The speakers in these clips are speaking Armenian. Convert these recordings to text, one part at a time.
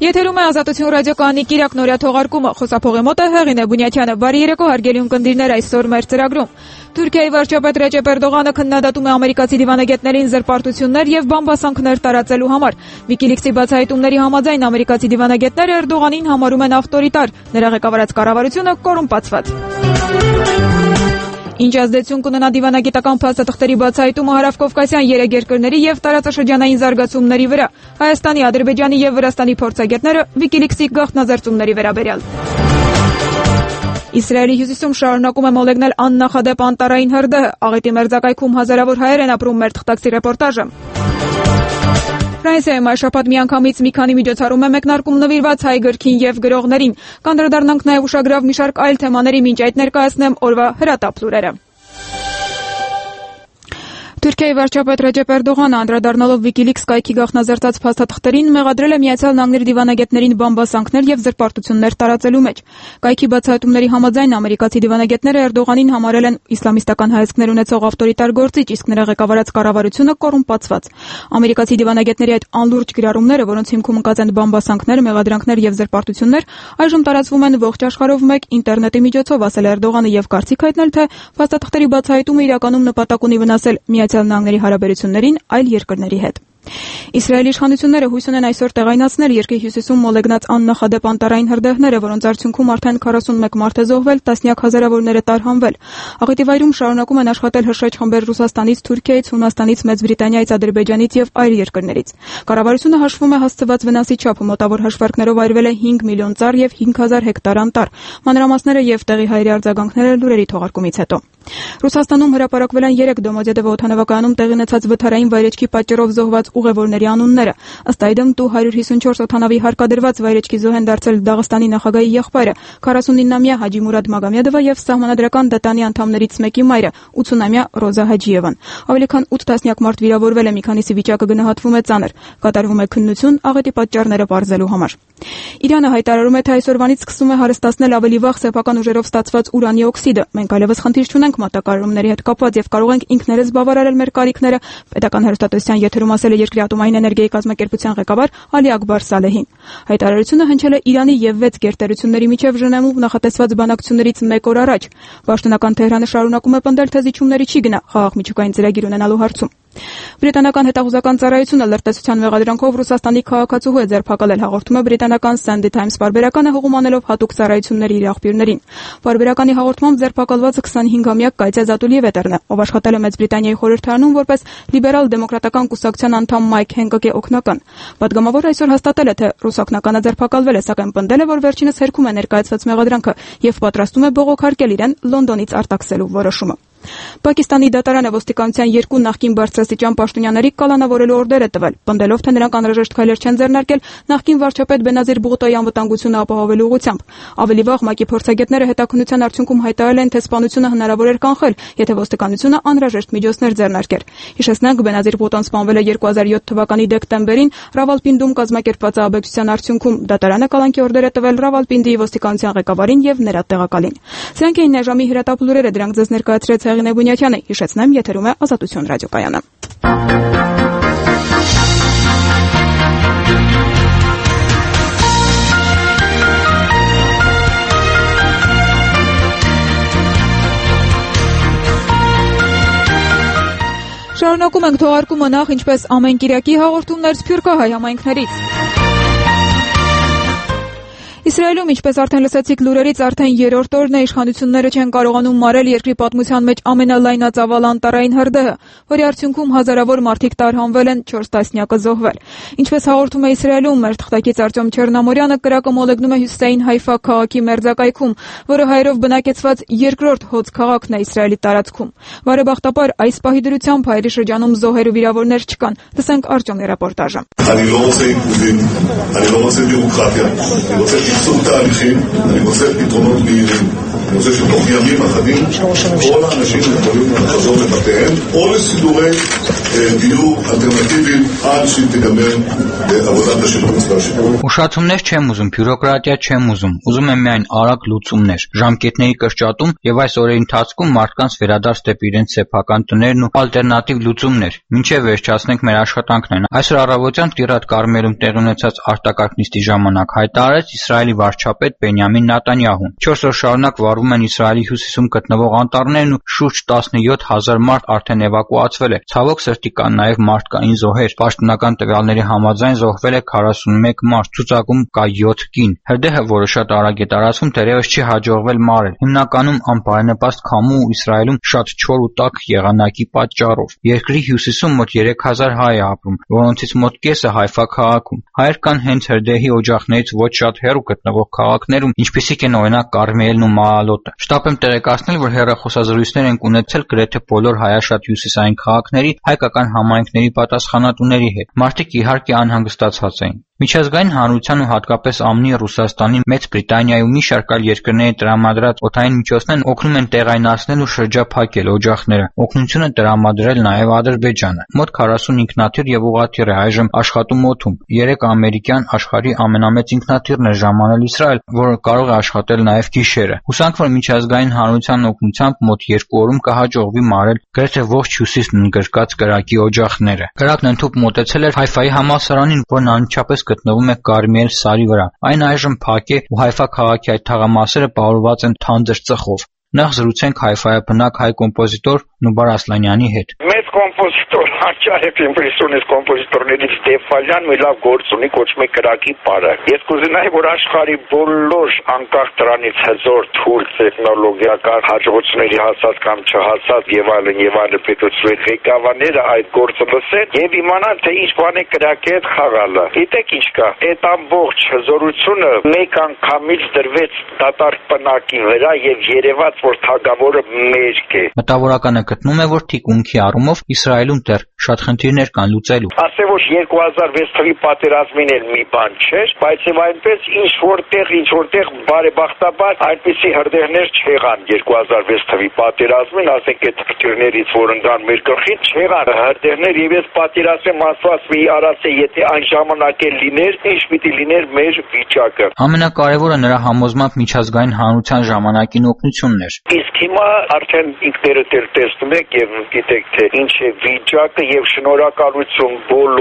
Եթերում է Ազատություն ռադիոկայանի կիրակ նորյա թողարկումը, խոսափողի մոտ է Հեղինե Բունյաթյանը։ Բարի երեկո, հարգելի ունկնդիրներ, այսօր մեր ծրագրում։ Թուրքիայի վարչապետ Ռեջեփ Էրդողանը քննադատում է ամերիկացի դիվանագետներին զրպարտություններ եւ բամբասանքներ տարածելու համար։ Վիկիլիքսի բացահայտումների համաձայն ամերիկացի դիվանագետները Էրդողանին համարում են ավտորիտար, նրա ղեկավարած կառավարությունը կոռումպացված։ Ինչ ազդեցություն կունենա դիվանագիտական փաստաթղթերի բացահայտումը հարավկովկասյան 3 երկրների եւ տարածաշրջանային զարգացումների վրա։ Հայաստանի, Ադրբեջանի եւ Վրաստանի փորձագետները Վիկիլիքսի գաղտնազերծումների վերաբերյալ։ Իսրայելի հյուսիսում շարունակում է մոլեգնել աննախադեպ անտառային հրդեհը։ Աղետի մերձակայքում հազարավոր հայեր են ապրում, մեր թղթակցի ռեպորտաժը։ Ֆրանսիայում այս շաբաթ միանգամից մի քանի միջոցառում է մեկնարկում նվիրված հայ գրքին եւ գրողներին։ Կանդրադառնանք նաեւ ուշագրավ մի շարք այլ թեմաների, մինչ այդ ներկայացնեմ օրվա հրատապ լուրերը։ Թուրքիայի վարչապետ Ռեջեփ Էրդողանը անդրադառնալով Վիկիլիքս կայքի գաղտնազերծած փաստաթղթերին մեղադրել է Միացյալ Նահանգների դիվանագետներին բամբասանքներ եւ զրպարտություններ տարածելու մեջ։ Կայքի բացահայտումների համաձայն ամերիկացի դիվանագետները Էրդողանին համարել են իսլամիստական հայացքներ ունեցող ավտորիտար գործիչ, իսկ նրա ղեկավարած կառավարությունը կոռումպացված։ Ամերիկացի դիվանագետների այդ անլուրջ գրառումները, որոնց հիմքում ընկած են բամբասանքներ, մեղադրանքներ եւ զրպարտություններ, այժմ տարածվում են ողջ աշխարհով մեկ ինտերնետի միջոցով, ասել է Էրդողանը եւ կարծիք հայտնել, թե փաստաթղթերի բացահայտումը իրականում նպատակ ունի վնասել Միացյալ Նահանգների հարաբերություններին այլ երկրների հետ։ Իսրայելի իշխանությունները հույս ունեն այսօր տեղայնացնել երկրի հյուսիսում մոլեգնած աննախադեպ անտառային հրդեհները, որոնց արդյունքում արդեն 41 մարդ է զոհվել, տասնյակ հազարավորներ է տարհանվել։ Աղետի վայրում շարունակում են աշխատել հրշեջ խմբեր Ռուսաստանից, Թուրքիայից, Հունաստանից, Մեծ Բրիտանիայից, Ադրբեջանից եւ այլ երկրներից։ Կառավարությունը հաշվում է հասցված վնասի չափը, մոտավոր հաշվարկներով այրվել է 5 միլիոն ծառ եւ 5000 հեկտար անտառ։ Մանրամասները եւ տեղի հայերի արձագանքները լուրերի թողարկումից հետո։ Ռուսաստանում հրապարակվել են 3 Դոմոդեդովո օդանավակայանում տեղի ունեցած վթարային վայրեջքի պատճառով զոհված ուղևորների անունները։ Ըստ այդմ Tu-154 օդանավի հարկադրված վայրեջքի զոհ են դարձել Դաղստանի նախագահի եղբայրը 49-ամյա Հաջի Մուրադ Մագամեդովը եւ Սահմանադրական դատարանի անդամներից մեկի մայրը 80-ամյա Ռոզա Հաջիևան։ Ավելի քան 8 տասնյակ մարդ վիրավորվել է, մի քանիսի վիճակը գնահատվում է ծանր։ Կատարվում է քննություն աղետի պատճառները պարզելու համար։ Իրանը հայտարարում է, թե այսօրվանից սկսում է հարստացնել ավելի վաղ սեփական ուժերով ստացված ուրանի օքսիդը։ Մենք այլևս խնդիր չունենք մատակարարումների հետ կապված եւ կարող ենք ինքներս բավարարել մեր կարիքները, պետական հեռուստատեսության եթերում ասել է երկրի ատոմային էներգիայի կազմակերպության ղեկավար Ալի Ակբար Սալեհին։ Հայտարարությունը հնչել է Իրանի եւ 6 գերտերությունների միջև Ժնևում նախատեսված բանակցություններից 1 օր առաջ։ Պաշտոնական Թեհրանը շարունակում է պնդել, թե զիջումների չի գնա խաղաղ միջուկային ծրագիր ունենալու հարցում։ Բրիտանական հետախուզական ծառայությունը լրտեսության մեղադրանքով Ռուսաստանի քաղաքացու է ձերբակալել, հաղորդում է բրիտանական Sunday Times պարբերականը հողում անելով հատուկ ծառայությունների իր աղբյուրներին։ Պարբերականի հաղորդմամբ ձերբակալվածը 25-ամյա Կայտյա Զատուլիևետերն է, ով աշխատել է Մեծ Բրիտանիայի խորհրդարանում որպես լիբերալ դեմոկրատական կուսակցության անդամ Մայք Հենկոկի օգնական։ Պատգամավորը այսօր հաստատել է, թե ռուսօգնականը ձերբակալվել է, սակայն պնդել է, որ վերջինս հերքում է ներկայացված մեղադրանքը եւ պատրաստում է բողոքարկել իրեն Լոնդոնից արտաքսելու որոշումը։ Պակիստանի դատարանը ոստիկանության 2 նախկին բարձրաստիճան պաշտոնյաների կալանավորելու օրդեր է տվել, պնդելով, թե նրանք անհրաժեշտ քայլեր չեն ձեռնարկել նախկին վարչապետ Բենազիր Բուղտոյի անվտանգությունը ապահովելու ուղղությամբ։ Ավելի վաղ ՄԱԿ-ի փորձագետները հետաքննության արդյունքում հայտարարել են, թե սպանությունը հնարավոր էր կանխել, եթե ոստիկանությունը անհրաժեշտ միջոցներ ձեռնարկեր։ Հիշեցնենք, Բենազիր Բուղտոն սպանվել է 2007 թվականի դեկտեմբերին Ռավալպինդում կազմակերպված ահաբեկչության արդյունքում։ Դատարանը կալանքի օրդեր է տվել Ռավալպինդի ոստիկանության ղեկավարին եւ նրա տեղակալին։ Սրանք էին այժմի հրատապ լուրերը, դրանք ձեզ ներկայացրեց Հեղինե Բունյաթյանը, հիշեցնեմ, եթերում է Ազատություն ռադիոկայանը։ Շարունակում ենք թողարկումը նախ ինչպես ամեն կիրակի հաղորդումներ Սփյուռքահայ համայնքներից։ Իսրայելում, ինչպես արդեն լսեցիք լուրերից, արդեն 3-րդ օրն է իշխանությունները չեն կարողանում մարել երկրի պատմության մեջ ամենալայնածավալ անտառային հրդեհը, որի արդյունքում հազարավոր մարդիկ տարհանվել են, 4 տասնյակը զոհվել։ Ինչպես հաղորդում է Իսրայելում, մեր թղթակից Արտյոմ Չեռնամորյանը, կրակը մոլեգնում է Հյուսիսային Հայֆա քաղաքի մերձակայքում, որը հայերով բնակեցված երկրորդ հոծ քաղաքն է Իսրայելի տարածքում։ Բարեբախտաբար այս պահի դրությամբ հայերի շրջանում զոհեր ու վիրավորներ չկան։ Լսենք Արտյոմի ռեպորտաժը։ סוג תהליכים, אני רוצה פתרונות מהירים. אני רוצה שתוך ימים אחדים כל האנשים יכולים לחזור לבתיהם או לסידורי דיור אלטרנטיביים עד שתיגמר עבודת השיבוץ והשיפור. Ուշացումներ չեմ ուզում, բյուրոկրատիա չեմ ուզում, ուզում եմ միայն արագ լուծումներ, ժամկետների կրճատում եւ այս օրերի ընթացքում մարդկանց վերադարձ դեպի իրենց սեփական տներն ու ալտերնատիվ լուծումներ, մինչեւ վերջացնենք մեր աշխատանքներն։ Այսօր առավոտյան Տիրատ Կարմելում տեղի ունեցած արտակարգ նիստի ժամանակ հայտարարեց Իսրայելի վարչապետ Բենյամին Նետանյահուն։ 4 օր շարունակ վարվում են Իսրայելի հյուսիսում գտնվող անտառներն ու շուրջ 17,000 մարդ արդեն էվակուացվել է։ Ցավոք սրտի կան նաեւ մարդկային զոհեր։ Պաշտոնական տվյալների համաձայն զոհվել է 41 մարդ, ցուցակում կա 7 կին։ Հրդեհը, որը շատ արագ է տարածվում, դեռևս չի հաջողվել մարել։ Հիմնականում անբարենպաստ քամու ու Իսրայելում շատ չոր ու տաք եղանակի պատճառով։ Երկրի հյուսիսում մոտ 3000 հայ է ապրում, որոնցից մոտ կեսը Հայֆա քաղաքում։ Հայեր կան հենց հրդեհի օջախներից ոչ շատ հեռու գտնվող քաղաքներում, ինչպիսիք են օրինակ Կարմելն ու Մաալոտը։ Շտապ եմ տեղեկացնել, որ հեռախոսազրույցներ են ունեցել գրեթե բոլոր հայաշատ հյուսիսային քաղաքների հայկական համայնքների պատասխանատուների հետ։ Մարդիկ իհարկե անհանգստացած էին։ Միջազգային հանրության ու հատկապես ԱՄՆ-ի, Ռուսաստանի, Մեծ Բրիտանիայի ու մի շարք այլ երկրների տրամադրած օդային միջոցներն օգնում են տեղայնացնել ու շրջափակել օջախները։ Օգնություն է տրամադրել նաև Ադրբեջանը։ Մոտ 40 ինքնաթիռ եւ ուղղաթիռ է այժմ աշխատում օդում։ 3 ամերիկյան աշխարհի ամենամեծ ինքնաթիռն է ժամանել Իսրայել, որը կարող է աշխատել նաև գիշերը։ Հուսանք, որ միջազգային հանրության օգնությամբ մոտ 2 օրում կհաջողվի մարել գրեթե ողջ հյուսիսն ընդգրկած կրակի օջախները։ Կրակն ընդհուպ մոտեցել էր Հայֆայի համալսարանին, որն անմիջապես գտնվում է Կարմիել սարի վրա։ Այն այժմ փակ է ու Հայֆա քաղաքի այդ թաղամասերը պարուրված են թանձր ծխով։ Նախ զրուցենք Հայֆայի բնակ հայ կոմպոզիտոր Նուբար Ասլանյանի հետ։ Մեծ կոմպոզիտոր հաճախ իմպրեսիոնիստ կոմպոզիտորներից Ստեֆանյան մի լավ գործ ունի, կոչվում է կրակի պարը։ Ես կուզենայի, որ աշխարհի բոլոր անկախ դրանից հզոր թույլ տեխնոլոգիական հաջողությունների հասած կամ չհասած եւ այլն պետությունների ղեկավարները այդ գործը լսեն եւ իմանան, թե ինչ բան է կրակի հետ խաղալը։ Գիտեք ինչ կա։ Այդ ամբողջ հզորությունը մեկ անգամից դրվեց դատարկ պնակի վրա եւ երևաց, որ թագավորը մերկ է։ Մտավորականը գտնում է, որ թիկունքի առումով Իսրայելում դեռ շատ խնդիրներ կան լուծելու։ Ասեմ, որ 2006 թվականի պատերազմին էլ մի բան չէր, բայց եւ այնպես ինչ որտեղ բարեբախտաբար այնպիսի հրդեհներ չեղան 2006 թվականի պատերազմին, ասենք այդ քրտիրներից, որ ընկան մեր գլխին, չեղան հրդեհներ եւ ես պատերազմեմ ասված մի արասե, եթե այն ժամանակ էլ լիներ, ինչ պիտի լիներ մեր վիճակը։ Ամենակարևորը նրա համոզմամբ միջազգային հանրության ժամանակին օգնությունն էր։ Իսկ հիմա արդեն ինքներդ էլ տեսնում եք եւ գիտեք թե ինչ է վիճակը եւ շնորհակալություն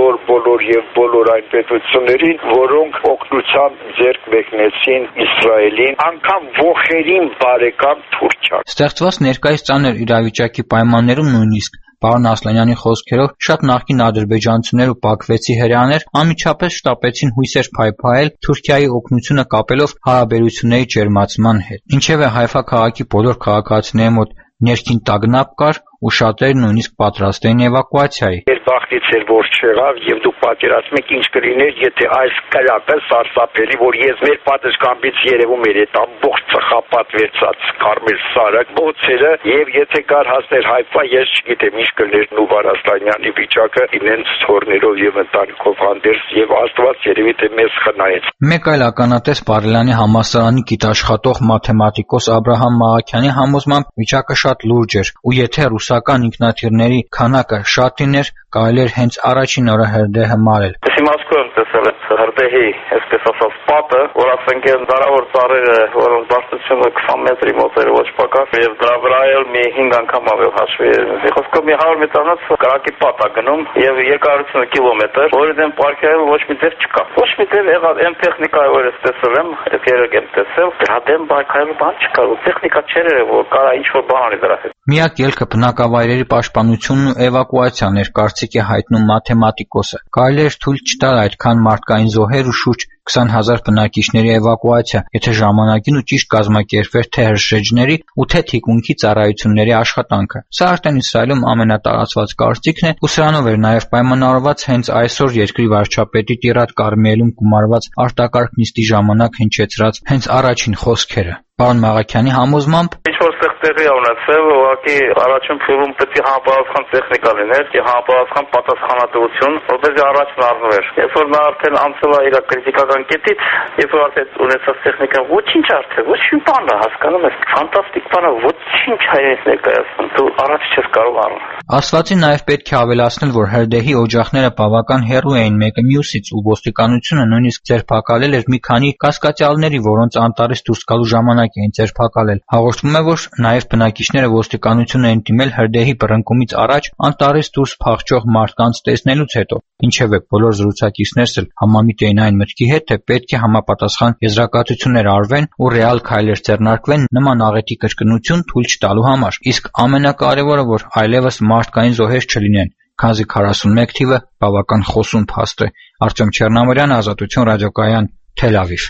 բոլոր այն պետություններին, որոնք օգնության ձեռք մեկնեցին Իսրայելին, անգամ ողերին բարեկամ Թուրքիան։ Ստեղծված ներկայիս ծանր իրավիճակի պայմաններում նույնիսկ Պարոն Ասլանյանի խոսքերով շատ նախկին ադրբեջանցիներ ու բաքվեցի հրեաներ անմիջապես շտապեցին հույսեր փայփայել Թուրքիայի օգնությունը կապելով հարաբերությունների ջերմացման հետ։ Ինչևէ Հայֆա քաղաքի բոլոր քաղաքացիների մոտ ներքին տագնապ կար ու շատերն նույնիսկ պատրաստ էին էվակուացիայի։ Բախտից էր որ չեղավ եւ դուք պատկերացնում եք ինչ կլիներ, եթե այս կրակը սարսափելի, որ ես մեր պատշգամբից երևում էր այդ ամբողջ ծխապատ վերցած Կարմել սարը, բոցերը եւ եթե կար հասներ Հայֆա, ես չգիտեմ ինչ կլներ Նուբար Ասլանյանի վիճակը իրենց թորներով եւ ընտանիքով հանդերձ եւ Աստված երևի թե մեզ խնայեց։ Մեկ այլ ականատես Բարելյանի համալսարանի գիտաշխատող մաթեմատիկոս Աբրահամ Մաղաքյանի համոզմամբ վիճակը շատ լուրջ էր ու եթե ռուսական ինքնաթիռների քանակը շատ լիներ, կարելի էր հենց առաջին օրը հրդեհը մարել։ Իմաստուն տեսել եմ հրդեհի, այսպես ասած, պատը, որ ասենք են դարավոր ծառերը, որոնց բարձրությունը 20 մետրի մոտ էր ոչ պակաս, եւ դրա վրա էլ մի 5 անգամ ավել հաշվի է։ Խոսքով մի 100 մետրանոց կրակի պատ է գնում եւ երկարությունը կիլոմետր, որի դեմ պարքայել ոչ մի ձև չկա։ Ոչ մի ձև եղավ այն տեխնիկայի, որ ես տեսել եմ, ես երեք եմ տեսել, դրա դեմ պարքայել բան չկա, տեխնիկա չէր, որ կարա ինչ որ բան անի դրա հետ։ Միակ ելքը բնակավայրերի պաշտպանությունն ու էվակուացիան էր, կարծիք է հայտնում մաթեմատիկոսը։ Կարելի էր թույլ չտալ այդքան մարդկային զոհեր ու շուրջ 20,000 բնակիչների էվակուացիա, եթե ժամանակին ու ճիշտ կազմակերպվեր թե հրշեջների ու թե թիկունքի ծառայությունների աշխատանքը։ Սա արդեն Իսրայելում ամենատարածված կարծիքն է ու սրանով էր նաև պայմանավորված հենց այսօր երկրի վարչապետի Տիրատ Կարմիելում գումարված արտակարգ նիստի ժամանակ հնչեցրած հենց առաջին խոսքերը։ Պարոն Մաղաքյանի համոզմամբ Ինչ-որ տեղի ունեցել, ուղղակի առաջին փուլում պետք է համապատասխան տեխնիկա լիներ եւ համապատասխան պատասխանատվություն, որպեսզի առաջն առնվեր։ Երբ որ նա արդեն անցել է իր քրիտիկական տեսանկյունից, երբ որ ասեց ունեցած տեխնիկան ոչինչ արդեն, ոչինչ բան է, հասկանում ես, ֆանտաստիկ բան է, ոչինչ հայերենից ներկայացնում, դու առաջ չես կարող առնել։ Ասվածին նաև պետք է ավելացնել, որ հրդեհի օջախները բավական հեռու էին մեկը մյուսից ու ոստիկանությունը նույնիսկ ձերբակալել էր մի քանի կասկածյալների, որոնց անտառից դուրս գալու ժամանակ էին ձերբակալել։ Հաղորդվում է, որ նաև բնակիչները ոստիկանություն էին դիմել հրդեհի բռնկումից առաջ անտառից դուրս փախչող մարդկանց տեսնելուց հետո։ Ինչևէ, բոլոր զրուցակիցներս էլ համամիտ էին այն մտքի հետ, թե պետք է համապատասխան եզրակացություններ արվեն ու ռեալ քայլեր ձեռնարկվեն նման աղետի կրկնություն թույլ չտալու համար։ Իսկ ամենակարևորը, որ այլևս մարդկային զոհեր չլինեն, քանզի 41 թիվը բավական խոսուն փաստ է։ Արտյոմ Չեռնամիրյան, Ազատություն ռադիոկայան, Թել Ավիվ։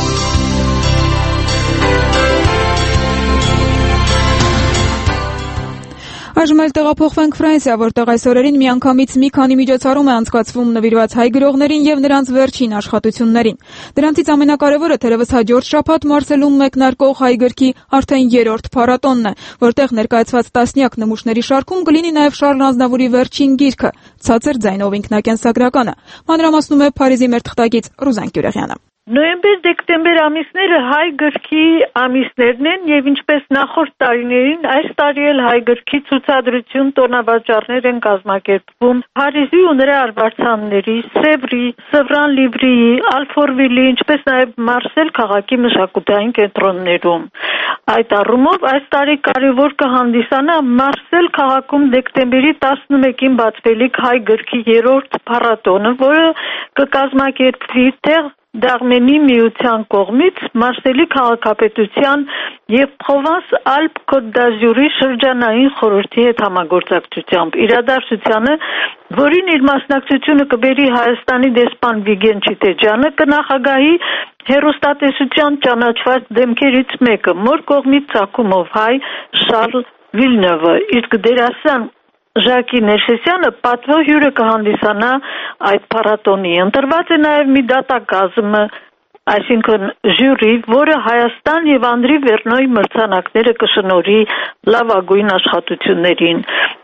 Այժմ էլ տեղափոխվենք Ֆրանսիա, որտեղ այս օրերին միանգամից մի քանի միջոցառում է անցկացվում նվիրված հայ գրողներին եւ նրանց վերջին աշխատություններին։ Դրանցից ամենակարևորը թերևս հաջորդ շաբաթ Մարսելում մեկնարկող հայ գրքի արդեն 3-րդ փառատոնն է, որտեղ ներկայացված տասնյակ նմուշների շարքում կլինի նաեւ Շարլ Ազնավուրի վերջին գիրքը՝ Ցածր ձայնով ինքնակենսագրականը։ Մանրամասնում է Փարիզի մեր թղթակից Ռուզան Կյուրեղյանը։ Նոյեմբեր-դեկտեմբեր ամիսները հայ գրքի ամիսներն են եւ ինչպես նախորդ տարիներին այս տարի էլ հայ գրքի ցուցադրություն տոնավաճառներ են կազմակերպվում Փարիզի ու նրա արվարձանների, Սևրի, Սևրան Լիբրիի, Ալֆորվիլի, ինչպես նաեւ Մարսել քաղաքի մշակութային կենտրոններում։ Այդ առումով այս տարի կարևոր կհանդիսանա Մարսել քաղաքում դեկտեմբերի 11-ին բացվելիք հայ գրքի 3-րդ փառատոնը, որը կկազմակերպվի Դաղմենի միության կողմից Մարսելի քաղաքապետության եւ Պրովանս-Ալպ-Կոտ դ'Ազուրի շրջանային խորհրդի հետ համագործակցությամբ իրադարձությանը, որին իր մասնակցությունը կբերի Հայաստանի դեսպան Վիգեն Չիտեջյանը, կնախագահի հեռուստատեսության ճանաչված դեմքերից մեկը, մոր կողմից ծագումով հայ Շարլ Վիլնևը, իսկ դերասան Ժակի Ներշեսյանը պատվո հյուրը կհանդիսանա այդ փառատոնի։ Ընտրված է նաև մի դատակազմ, այսինքն ժյուրի, որը Հայաստան եւ Անդրի Վերնոյի մրցանակները կշնորհի լավագույն աշխատություններին։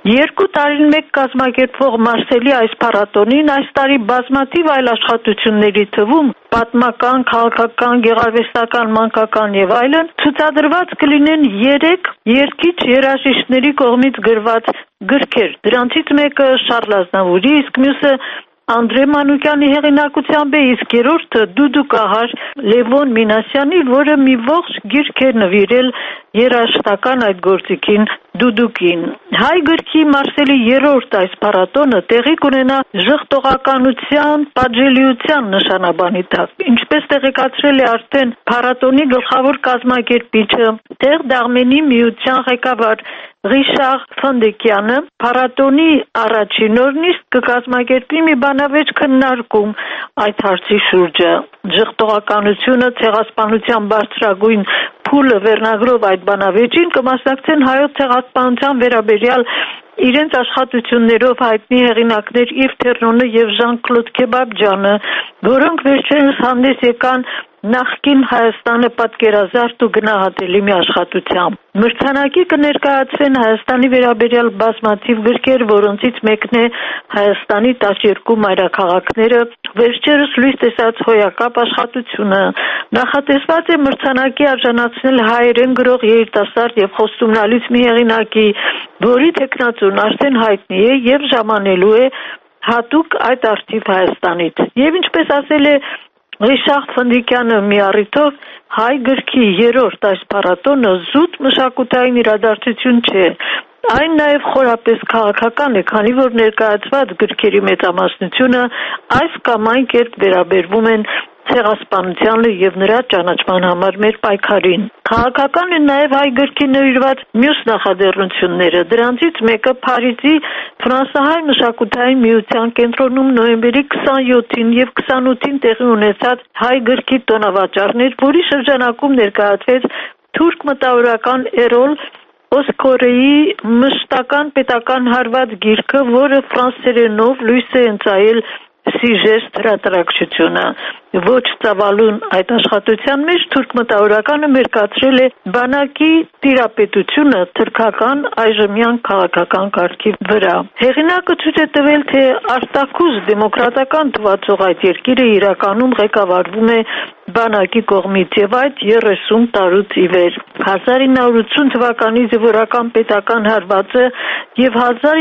2 տարին մեկ կազմակերպվող Մարսելի այս փառատոնին այս տարի բազմաթիվ այլ աշխատությունների թվում պատմական, քաղաքական, գեղարվեստական, մանկական եւ այլն ցուցադրված կլինեն 3 երգիչ երաժիշտների կողմից գրված գրքեր։ Դրանցից մեկը Շարլ Ազնավուրի, իսկ մյուսը Անդրե Մանուկյանի հեղինակությամբ է, իսկ երրորդը Դուդուկահար Լևոն Մինասյանի, որը մի ողջ գիրք է նվիրել երաժշտական այդ գործիքին Դուդուկին։ Հայ գրքի Մարսելի 3-րդ այս փառատոնը տեղի կունենա ժխտողականության, պատժելիության նշանաբանի տակ։ Ինչպես տեղեկացրել է արդեն փառատոնի գլխավոր կազմակերպիչը, Տեղ Դաղմենի միության ղեկավար Ռիշար Ֆոնդեկյանը, փառատոնի առաջին օրն իսկ կկազմակերպի մի բանավեճ քննարկում այդ հարցի շուրջը։ Ժխտողականությունը, ցեղասպանության բարձրագույն փուլը վերնագրով այդ բանավեճին կմասնակցեն հայոց ցեղասպանության վերաբերյալ իրենց աշխատություններով հայտնի հեղինակներ Իվ Թերնոնը եւ Ժան-Կլոդ Քեբաբջյանը, որոնք վերջերս հանդես եկան նախկին Հայաստանը պատկերազարդ ու գնահատելի մի աշխատությամբ։ Մրցանակի կներկայացվեն Հայաստանի վերաբերյալ բազմաթիվ գրքեր, որոնցից մեկն է Հայաստանի 12 մայրաքաղաքները, վերջերս լույս տեսած հոյակապ աշխատությունը։ Նախատեսված է մրցանակի արժանացնել հայերեն գրող երիտասարդ եւ խոստումնալից մի հեղինակի, որի թեկնածուն արդեն հայտնի է եւ ժամանելու է հատուկ այդ արդիվ Հայաստանից։ Եվ ինչպես ասել է Ռիշար Ֆոնդեկյանը մի առիթով, հայ գրքի 3-րդ այս փառատոնը զուտ մշակութային իրադարձություն չէ, այն նաև խորապես քաղաքական է, քանի որ ներկայացված գրքերի մեծամասնությունը այս կամ այն կերպ վերաբերվում են ցեղասպանությանը եւ նրա ճանաչման համար մեր պայքարին։ Քաղաքական են նաև հայ գրքի նվիրված մյուս նախաձեռնությունները։ Դրանցից մեկը Փարիզի ֆրանսահայ մշակութային միության կենտրոնում նոյեմբերի 27-ին եւ 28-ին տեղի ունեցած հայ գրքի տոնավաճառներ, որի շրջանակում ներկայացվեց թուրք մտավորական Էրոլ Օսկորեի մշտական պետական հարված գիրքը, որը ֆրանսերենով լույս է ընծայել սիժեստ հրատարակչությունը։ Ոչ ծավալուն այդ աշխատության մեջ թուրք մտավորականը մերկացրել է բանակի տիրապետությունը թրքական այժմյան քաղաքական կարգի վրա։ Հեղինակը ցույց է տվել, թե արտաքուզ դեմոկրատական թվացող այդ երկիրը իրականում ղեկավարվում է բանակի կողմից եւ այդ 30 տարուց ի վեր։ 1980 թվականի զինվորական պետական հարվածը եւ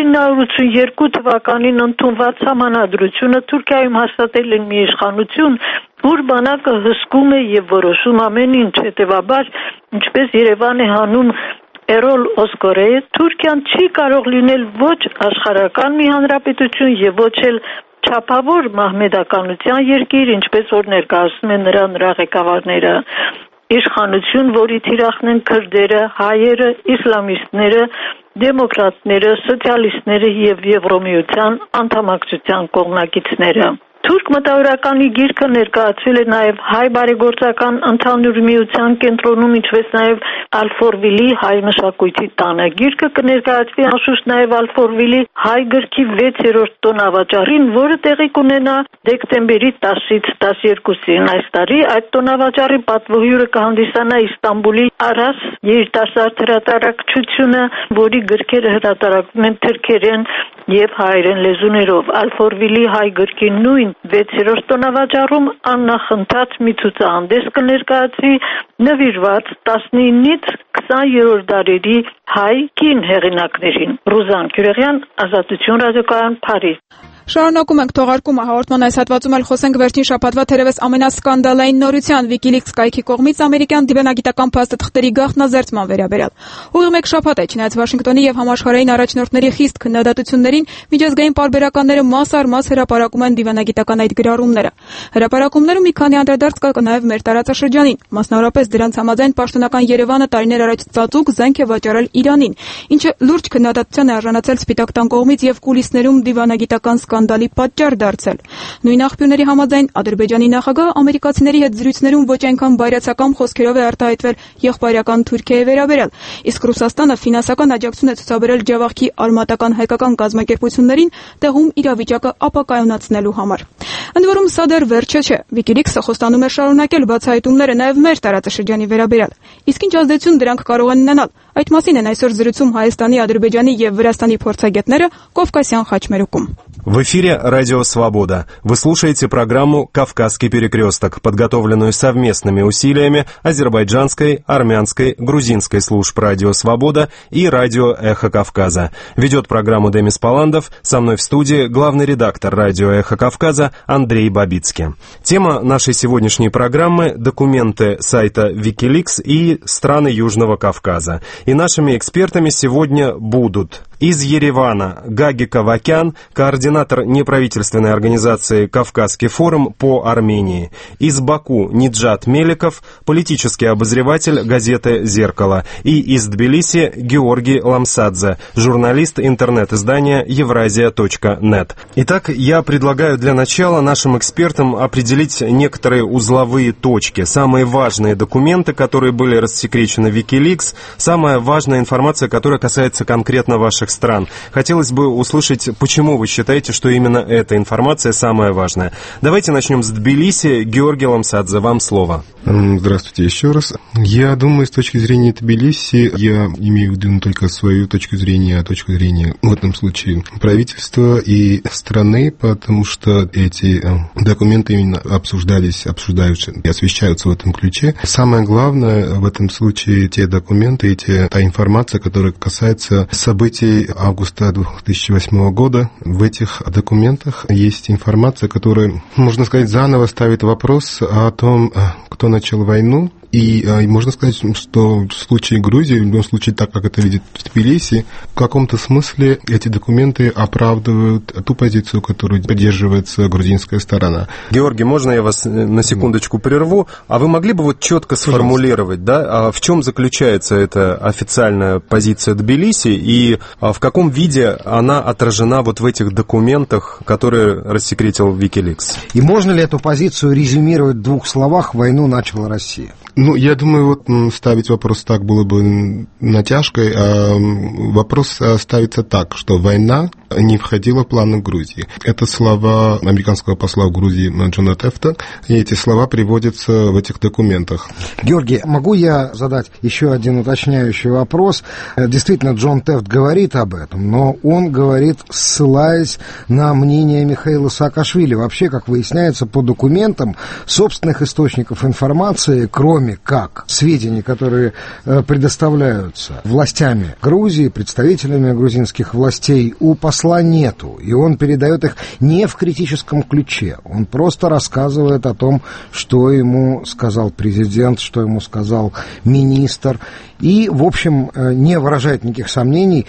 1982 թվականին ընդունված համանadrությունը Թուրքիայում հաստատել են մի իշխանություն, որ բանակը հսկում է եւ որոշում ամեն ինչ, հետեւաբար, ինչպես Երևան է հանում Էրոլ Օսկորեյը, Թուրքիան չի կարող լինել ոչ աշխարհական մի հանրապետություն եւ ոչ էլ չափավոր մահմեդականության երկիր, ինչպես որ ներկայացնում են նրա ղեկավարները։ Իշխանություն, որի թիրախն են քրդերը, հայերը, իսլամիստները, դեմոկրատները, սոցիալիստները եւ Եվրոմիության անդամակցության կողմնակիցները։ Թուրք մտավորականի գիրքը ներկայացվել է նաև հայ բարեգործական ընդհանուր միության կենտրոնում, ինչպես նաև Ալֆորվիլի հայ մշակույթի տանը։ Գիրքը կներկայացվի անշուշտ նաև Ալֆորվիլի հայ գրքի 6-րդ տոնավաճառին, որը տեղի կունենա դեկտեմբերի 10-ից 12-ին այս տարի։ Այդ տոնավաճառի պատվոհյուրը կհանդիսանա Իստանբուլի Արաս երիտասարդ հրատարակչությունը, որի գրքերը հրատարակվում են թուրքերեն եւ հայերեն լեզուներով։ Ալֆորվիլի հայ գրքի նույն 6-րդ տոնավաճառում աննախընթաց մի ցուցահանդես կներկայացվի նվիրված 19-ից 20-րդ դարերի հայ կին հեղինակներին։ Ռուզան Քյուրեղյան, Ազատություն ռադիոկայան, Փարիզ։ Շարունակում ենք թողարկումը հաղորդման այս հատվածում էլ խոսենք վերջին շաբաթվա թերևս ամենասկանդալային նորության WikiLeaks կայքի կողմից ամերիկյան դիվանագիտական փաստաթղթերի գաղտնազերծման վերաբերյալ։ Ուղիղ մեկ շաբաթ է չնայած Վաշինգտոնի եւ համաշխարհային առաջնորդների խիստ քննադատություններին, միջազգային պարբերականները մաս առ մաս հրապարակում են դիվանագիտական այդ գրառումները։ Հրապարակումներում մի քանի անդրադարձ կա նաեւ մեր տարածաշրջանին, մասնավորապես դրանց համաձայն պաշտոնական Երևանը տարիներ առաջ ծածուկ զենք է վաճառել Իրանին, ինչը լուրջ քննադատության է արժանացել Սպիտակ տան կողմից եւ կուլիսներում դիվանագիտական սկանդալի պատճառ դարձել։ Նույն աղբյուրների համաձայն Ադրբեջանի նախագահը ամերիկացիների հետ զրույցներում ոչ այնքան բայրացական խոսքերով է արտահայտվել եղբայրական Թուրքիայի վերաբերյալ, իսկ Ռուսաստանը ֆինանսական աջակցություն է ցուցաբերել Ջավախքի արմատական հայկական կազմակերպություններին տեղում իրավիճակը ապակայունացնելու համար։ Ընդ որում սա դեռ վերջը չէ։ WikiLeaks-ը խոստանում է շարունակել բացահայտումները նաև մեր տարածաշրջանի վերաբերյալ։ Իսկ ինչ ազդեցություն дրանք կարող են ունենալ։ Այդ մասին են այսօր զրուցում Հայաստանի, Ադրբեջանի եւ Վրաստանի փորձագետները Կովկասյան խաչմերուկում։ В эфире «Радио Свобода». Вы слушаете программу «Кавказский перекресток», подготовленную совместными усилиями азербайджанской, армянской, грузинской служб «Радио Свобода» и «Радио Эхо Кавказа». Ведет программу Демис Паландов, со мной в студии главный редактор «Радио Эхо Кавказа» Андрей Бабицкий. Тема нашей сегодняшней программы – документы сайта WikiLeaks и страны Южного Кавказа. И нашими экспертами сегодня будут из Еревана Гаги Кавакян, координатор неправительственной организации «Кавказский форум» по Армении. Из Баку Ниджат Меликов, политический обозреватель газеты «Зеркало». И из Тбилиси Георгий Ламсадзе, журналист интернет-издания Евразия.нет. Итак, я предлагаю для начала нашим экспертам определить некоторые узловые точки, самые важные документы, которые были рассекречены в WikiLeaks, самая важная информация, которая касается конкретно ваших стран. Хотелось бы услышать, почему вы считаете, что именно эта информация самая важная. Давайте начнем с Тбилиси. Георгий Ламсадзе, вам слово. Здравствуйте еще раз. Я думаю, с точки зрения Тбилиси, я имею в виду не только свою точку зрения, а точку зрения, в этом случае, правительства и страны, потому что эти документы именно обсуждаются и освещаются в этом ключе. Самое главное в этом случае те документы, та информация, которая касается событий августа 2008 года. В этих документах есть информация, которая, можно сказать, заново ставит вопрос о том, кто начал войну. И можно сказать, что в случае Грузии, в любом случае, так как это видит Тбилиси, в каком-то смысле эти документы оправдывают ту позицию, которую поддерживается грузинская сторона. Георгий, можно я вас на секундочку прерву? А вы могли бы вот четко сформулировать, да, в чем заключается эта официальная позиция Тбилиси и в каком виде она отражена вот в этих документах, которые рассекретил WikiLeaks? И можно ли эту позицию резюмировать в двух словах: войну начала Россия? Ну, я думаю, вот ставить вопрос так было бы натяжкой, а вопрос ставится так, что война не входило в планы Грузии. Это слова американского посла в Грузии Джона Тефта, и эти слова приводятся в этих документах. Георгий, могу я задать еще один уточняющий вопрос? Действительно, Джон Тефт говорит об этом, но он говорит, ссылаясь на мнение Михаила Саакашвили. Вообще, как выясняется, по документам собственных источников информации, кроме как сведений, которые предоставляются властями Грузии, представителями грузинских властей, у посла нету. И он передает их не в критическом ключе. Он просто рассказывает о том, что ему сказал президент, что ему сказал министр. И, в общем, не выражает никаких сомнений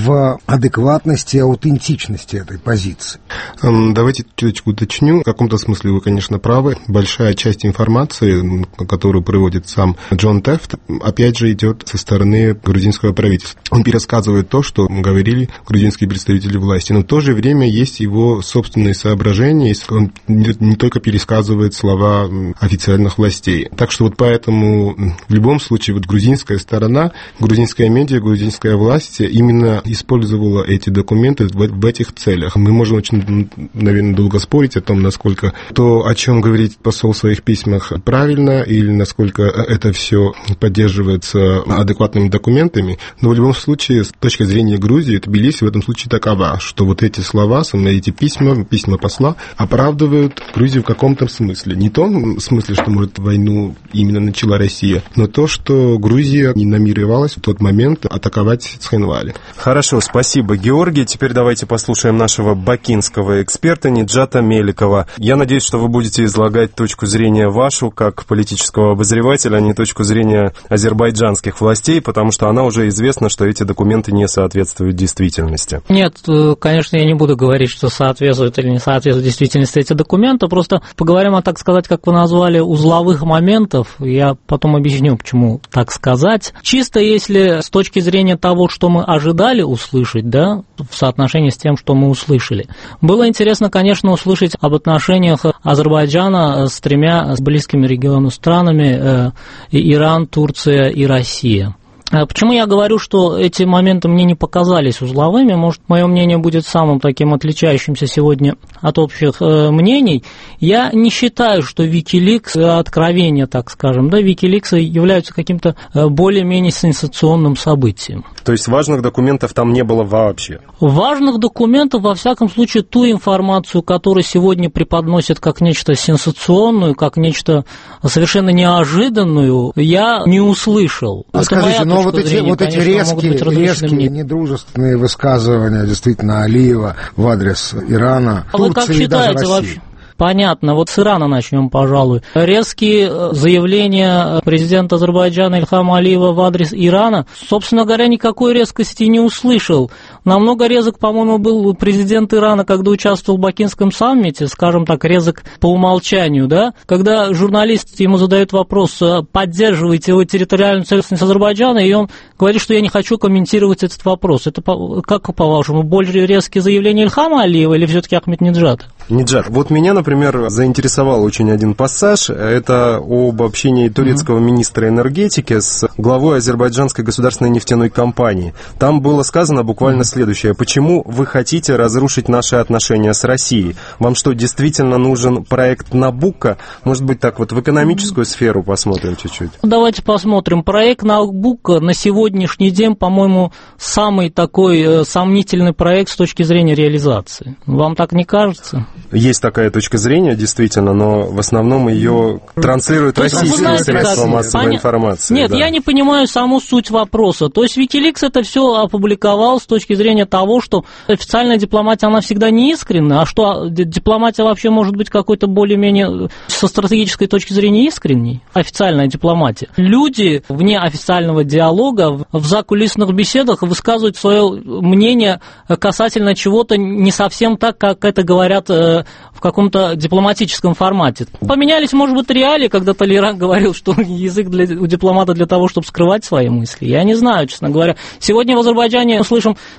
в адекватности и аутентичности этой позиции. Давайте чуточку уточню. В каком-то смысле вы, конечно, правы. Большая часть информации, которую приводит сам Джон Тефт, опять же, идет со стороны грузинского правительства. Он пересказывает то, что говорили грузинские представители власти, но в то же время есть его собственные соображения, он не только пересказывает слова официальных властей. Так что вот поэтому в любом случае вот грузинская сторона, грузинская медиа, грузинская власть именно использовала эти документы в этих целях. Мы можем очень, наверное, долго спорить о том, насколько то, о чем говорит посол в своих письмах, правильно, или насколько это все поддерживается адекватными документами, но в любом случае, с точки зрения Грузии, Тбилиси в этом случае такова, что вот эти слова, эти письма посла оправдывают Грузию в каком-то смысле. Не в том смысле, что, может, войну именно начала Россия, но то, что Грузия не намеревалась в тот момент атаковать Цхинвали. Хорошо, спасибо, Георгий. Теперь давайте послушаем нашего бакинского эксперта Ниджата Меликова. Я надеюсь, что вы будете излагать точку зрения вашу, как политического обозревателя, а не точку зрения азербайджанских властей, потому что она уже известна, что эти документы не соответствуют действительности. Нет, конечно, я не буду говорить, что соответствует или не соответствует действительности эти документы, просто поговорим о, так сказать, как вы назвали, узловых моментов. Я потом объясню, почему так сказать. Чисто если с точки зрения того, что мы ожидали услышать, да, в соотношении с тем, что мы услышали. Было интересно, конечно, услышать об отношениях Азербайджана с тремя близкими региону странами Иран, Турция и Россия. Почему я говорю, что эти моменты мне не показались узловыми? Может, мое мнение будет самым таким отличающимся сегодня от общих мнений. Я не считаю, что Wikileaks, откровения, так скажем, да, Wikileaks являются каким-то более-менее сенсационным событием. То есть важных документов там не было вообще? Важных документов, во всяком случае, ту информацию, которую сегодня преподносят как нечто сенсационную, как нечто совершенно неожиданную, я не услышал. Скажите, но вот эти резкие, недружественные высказывания действительно Алиева в адрес Ирана, Турции и даже России. Вообще? Понятно. Вот с Ирана начнем, пожалуй. Резкие заявления президента Азербайджана Ильхама Алиева в адрес Ирана, собственно говоря, никакой резкости не услышал. Намного резок, по-моему, был президент Ирана, когда участвовал в Бакинском саммите, скажем так, резок по умолчанию, да? Когда журналист ему задает вопрос, поддерживаете его территориальную целостность Азербайджана, и он говорит, что я не хочу комментировать этот вопрос. Это, как по-вашему, более резкие заявления Ильхама Алиева или все-таки Ахмединеджада? Ниджат, вот меня, например, заинтересовал очень один пассаж. Это об общении турецкого министра энергетики с главой азербайджанской государственной нефтяной компании. Там было сказано буквально следующее. Почему вы хотите разрушить наши отношения с Россией? Вам что, действительно нужен проект Набуко? Может быть, так вот в экономическую сферу посмотрим чуть-чуть? Давайте посмотрим. Проект Набуко на сегодняшний день, по-моему, самый такой сомнительный проект с точки зрения реализации. Вам так не кажется? Есть такая точка зрения, действительно, но в основном ее транслируют российские средства массовой информации. Нет, я не понимаю саму суть вопроса. То есть Wikileaks это все опубликовал с точки зрения того, что официальная дипломатия, она всегда не искренна, а что дипломатия вообще может быть какой-то более-менее со стратегической точки зрения искренней, официальная дипломатия. Люди вне официального диалога в закулисных беседах высказывают свое мнение касательно чего-то не совсем так, как это говорят в каком-то дипломатическом формате. Поменялись, может быть, реалии, когда Толеран говорил, что язык у дипломата для того, чтобы скрывать свои мысли. Я не знаю, честно говоря. Сегодня в Азербайджане мы слышим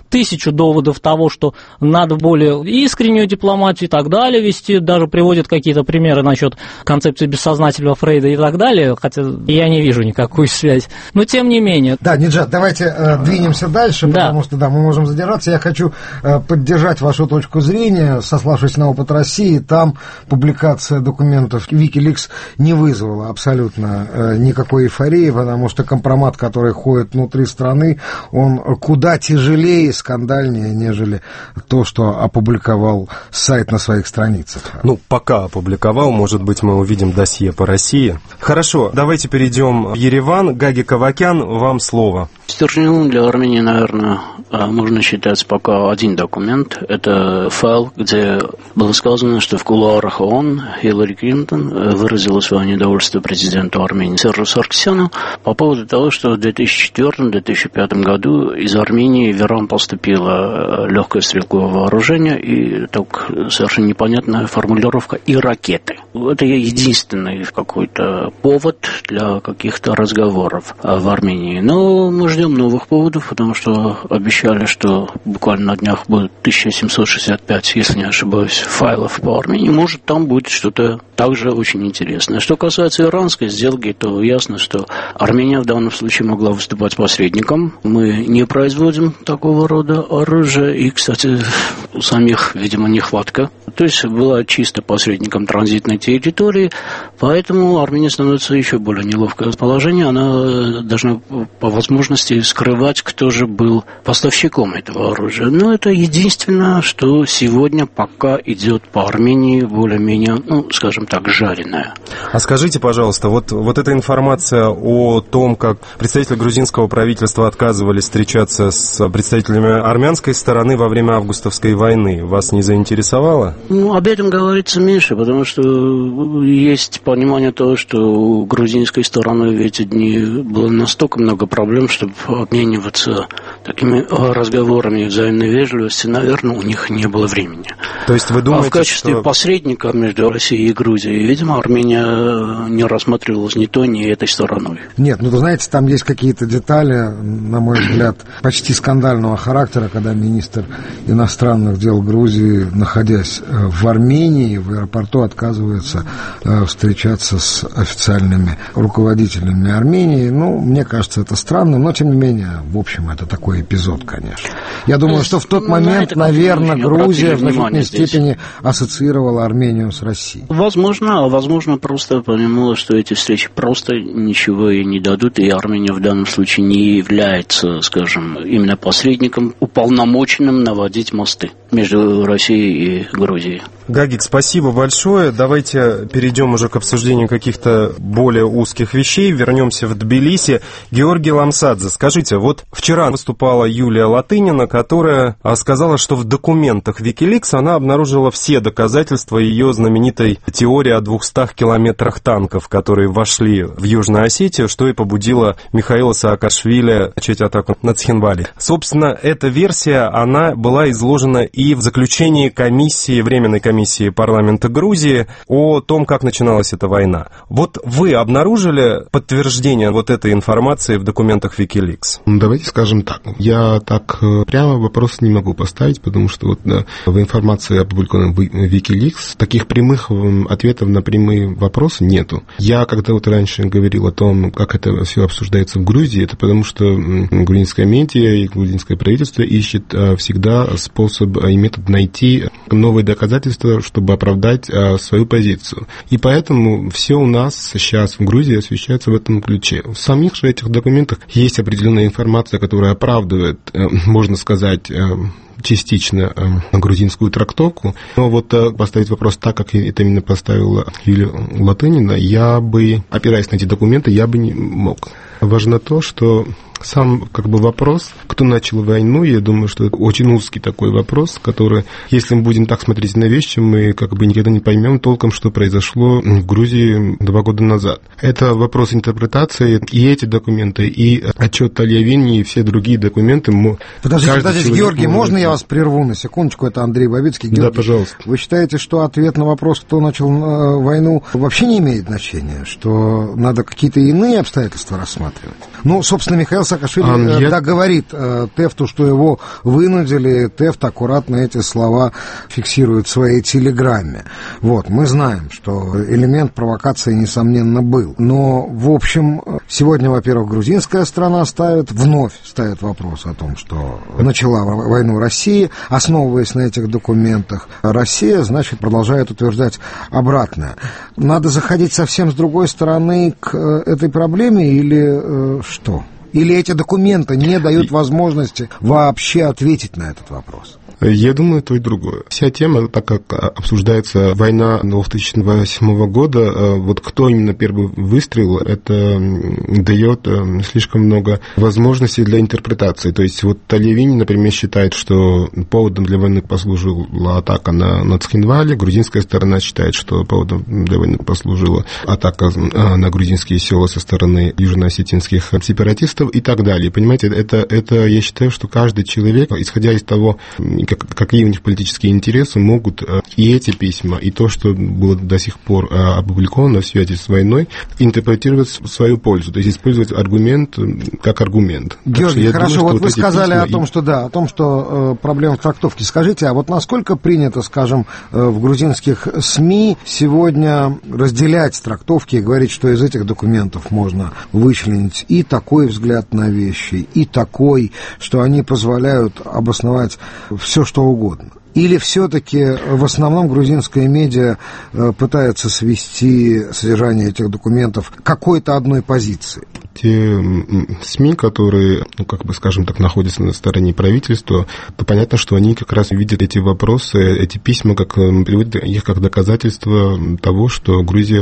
1000 доводов того, что надо более искреннюю дипломатию и так далее вести, даже приводят какие-то примеры насчет концепции бессознательного Фрейда и так далее, хотя я не вижу никакую связь. Но тем не менее. Да, Ниджат, давайте двинемся дальше, потому что мы можем задержаться. Я хочу поддержать вашу точку зрения, сославшись на опыт России. Там публикация документов Wikileaks не вызвала абсолютно никакой эйфории, потому что компромат, который ходит внутри страны, он куда тяжелее и скандальнее, нежели то, что опубликовал сайт на своих страницах. Ну, пока опубликовал, может быть, мы увидим досье по России. Хорошо, давайте перейдем в Ереван. Гаги Кавакян, вам слово. Стержневым для Армении, наверное, можно считать пока один документ. Это файл, где было сказано, что в кулуарах ООН Хиллари Клинтон выразила свое недовольство президенту Армении Сержу Саркисяну по поводу того, что в 2004-2005 году из Армении в Иран поступило легкое стрелковое вооружение и так совершенно непонятная формулировка «и ракеты». Это единственный какой-то повод для каких-то разговоров в Армении. Но мы ждем новых поводов, потому что обещали, что буквально на днях будет 1765, если не ошибаюсь, файлов по Армении. Может, там будет что-то также очень интересное. Что касается иранской сделки, то ясно, что Армения в данном случае могла выступать посредником. Мы не производим такого рода оружия, и, кстати, у самих, видимо, нехватка. То есть была чисто посредником транзитной территории, поэтому Армения становится еще более неловкое положение. Она должна по возможности скрывать, кто же был поставщиком этого оружия. Но это единственное, что сегодня пока идет по Армении более-менее, скажем так, жареное. А скажите, пожалуйста, вот эта информация о том, как представители грузинского правительства отказывались встречаться с представителями армянской стороны во время августовской войны, вас не заинтересовало? Об этом говорится меньше, потому что есть понимание того, что у грузинской стороны в эти дни было настолько много проблем, чтобы обмениваться такими разговорами взаимной вежливости, наверное, у них не было времени. То есть вы думаете, в качестве посредника между Россией и Грузией, видимо, Армения не рассматривалась ни той, ни этой стороной. Нет, вы знаете, там есть какие-то детали, на мой взгляд, почти скандального характера, когда министр иностранных дел Грузии, находясь в Армении, в аэропорту, отказывается встречаться с официальными руководителями Армении. Мне кажется, это странно, но, тем не менее, в общем, это такой эпизод, конечно. Я думаю, что в тот момент, наверное, Грузия в значительной степени ассоциировала Армению с Россией. Возможно, просто понимала, что эти встречи просто ничего ей не дадут, и Армения в данном случае не является, скажем, именно посредником, уполномоченным наводить мосты между Россией и Грузией. Гагик, спасибо большое. Давайте перейдем уже к обсуждению каких-то более узких вещей. Вернемся в Тбилиси. Георгий Ламсадзе, скажите, вот вчера выступала Юлия Латынина, которая сказала, что в документах Wikileaks она обнаружила все доказательства ее знаменитой теории о 200 километрах танков, которые вошли в Южную Осетию, что и побудило Михаила Саакашвили начать атаку на Цхинвали. Собственно, эта версия, она была изложена и в заключении временной комиссии парламента Грузии о том, как начиналась эта война. Вот вы обнаружили подтверждение вот этой информации в документах Wikileaks? Давайте скажем так. Я так прямо вопрос не могу поставить, потому что в информации, опубликованной в Wikileaks, таких прямых ответов на прямые вопросы нету. Я когда раньше говорил о том, как это все обсуждается в Грузии, это потому что грузинская медиа и грузинское правительство ищет всегда способ и метод найти новые доказательства, чтобы оправдать свою позицию. И поэтому все у нас сейчас в Грузии освещается в этом ключе. В самих же этих документах есть определенная информация, которая оправдывает, можно сказать, частично грузинскую трактовку. Но поставить вопрос так, как это именно поставила Юлия Латынина, я бы, опираясь на эти документы, я бы не мог. Важно то, что сам вопрос, кто начал войну, я думаю, что это очень узкий такой вопрос, который, если мы будем так смотреть на вещи, мы никогда не поймем толком, что произошло в Грузии 2 года назад. Это вопрос интерпретации, и эти документы, и отчет Альявини, и все другие документы. Подождите, Георгий, можно я я вас прерву на секундочку, это Андрей Бабицкий. Георгий, да, пожалуйста. Вы считаете, что ответ на вопрос, кто начал войну, вообще не имеет значения, что надо какие-то иные обстоятельства рассматривать? Ну, собственно, Михаил Саакашвили говорит Тефту, что его вынудили, Тефт аккуратно эти слова фиксирует в своей телеграмме. Вот, мы знаем, что элемент провокации, несомненно, был. Но, в общем, сегодня, во-первых, грузинская страна вновь ставит вопрос о том, что начала войну Россия, основываясь на этих документах. Россия, значит, продолжает утверждать обратное. Надо заходить совсем с другой стороны к этой проблеме или что? Или эти документы не дают возможности вообще ответить на этот вопрос? Я думаю, то и другое. Вся тема, так как обсуждается война 2008 года, вот кто именно первый выстрелил, это дает слишком много возможностей для интерпретации. То есть вот Талиевини, например, считает, что поводом для войны послужила атака на Цхинвале, грузинская сторона считает, что поводом для войны послужила атака на грузинские села со стороны южно-осетинских сепаратистов и так далее. Понимаете, это я считаю, что каждый человек, исходя из того, какие у них политические интересы, могут и эти письма, и то, что было до сих пор опубликовано в связи с войной, интерпретировать в свою пользу, то есть использовать аргумент как аргумент. Георгий, хорошо, думаю, вот вы сказали о том, что проблема в трактовке. Скажите, а вот насколько принято, скажем, в грузинских СМИ сегодня разделять трактовки и говорить, что из этих документов можно вычленить и такой взгляд на вещи, и такой, что они позволяют обосновать все, что угодно? Или все-таки в основном грузинская медиа пытается свести содержание этих документов к какой-то одной позиции? Те СМИ, которые, скажем так, находятся на стороне правительства, то понятно, что они как раз видят эти вопросы, эти письма, приводят их как доказательство того, что Грузия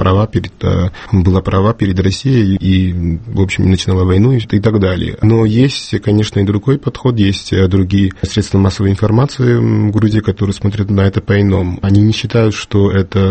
была права перед Россией и, в общем, начинала войну и так далее. Но есть, конечно, и другой подход, есть другие средства массовой информации в Грузии, которые смотрят на это по-иному. Они не считают, что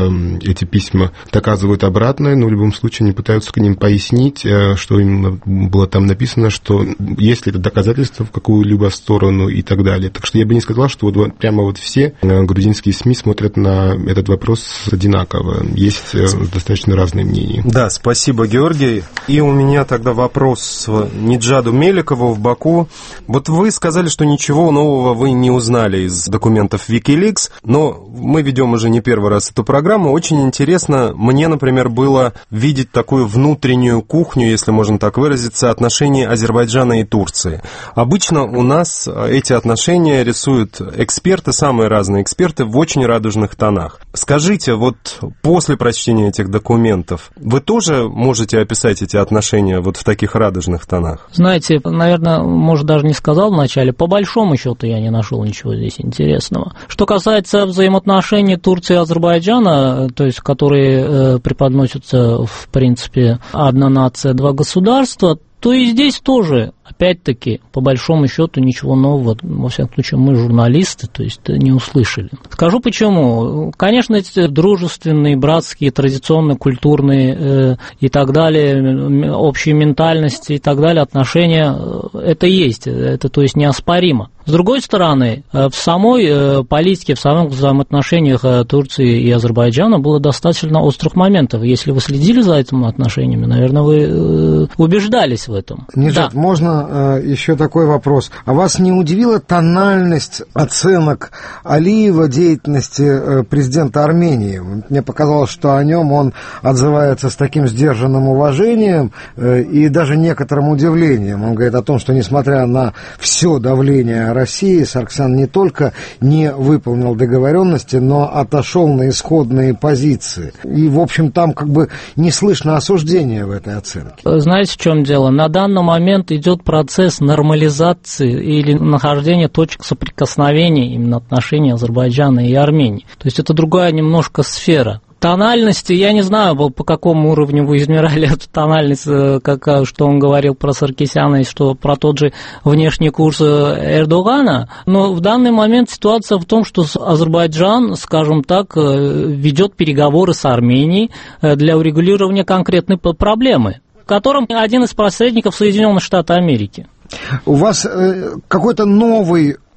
эти письма доказывают обратное, но в любом случае они пытаются к ним пояснить, что именно было там написано, что есть ли это доказательство в какую-либо сторону и так далее. Так что я бы не сказал, что прямо все грузинские СМИ смотрят на этот вопрос одинаково. Есть достаточно разные мнения. Да, спасибо, Георгий. И у меня тогда вопрос Ниджаду Меликову в Баку. Вот вы сказали, что ничего нового вы не узнали из документов Wikileaks, но мы ведем уже не первый раз эту программу. Очень интересно, мне, например, было видеть такую внутреннюю кухню, если можно так выразиться, отношений Азербайджана и Турции. Обычно у нас эти отношения рисуют эксперты, самые разные эксперты, в очень радужных тонах. Скажите, вот после прочтения этих документов, вы тоже можете описать эти отношения вот в таких радужных тонах? Знаете, наверное, может, даже не сказал вначале, по большому счету я не нашел ничего здесь интересного. Что касается взаимоотношений Турции и Азербайджана, то есть которые преподносятся, в принципе, одна нация, два государства, то и здесь тоже, опять-таки, по большому счету, ничего нового, во всяком случае, мы журналисты, то есть не услышали. Скажу почему. Конечно, эти дружественные, братские, традиционные, культурные и так далее, общие ментальности и так далее, отношения, это есть, это, то есть, неоспоримо. С другой стороны, в самой политике, в самых взаимоотношениях Турции и Азербайджана было достаточно острых моментов. Если вы следили за этими отношениями, наверное, вы убеждались в этом. Ниджат, да. Можно еще такой вопрос? А вас не удивила тональность оценок Алиева деятельности президента Армении? Мне показалось, что о нем он отзывается с таким сдержанным уважением и даже некоторым удивлением. Он говорит о том, что несмотря на все давление России, Сарксян не только не выполнил договоренности, но отошел на исходные позиции. И, в общем, там как бы не слышно осуждения в этой оценке. Знаете, в чем дело? На данный момент идет процесс нормализации или нахождения точек соприкосновения именно отношений Азербайджана и Армении. То есть это другая немножко сфера. Тональности, я не знаю, по какому уровню вы измеряли эту тональность, что он говорил про Саркисяна и что про тот же внешний курс Эрдогана, но в данный момент ситуация в том, что Азербайджан, скажем так, ведет переговоры с Арменией для урегулирования конкретной проблемы, в котором один из посредников Соединенных Штатов Америки. У вас какой-то новый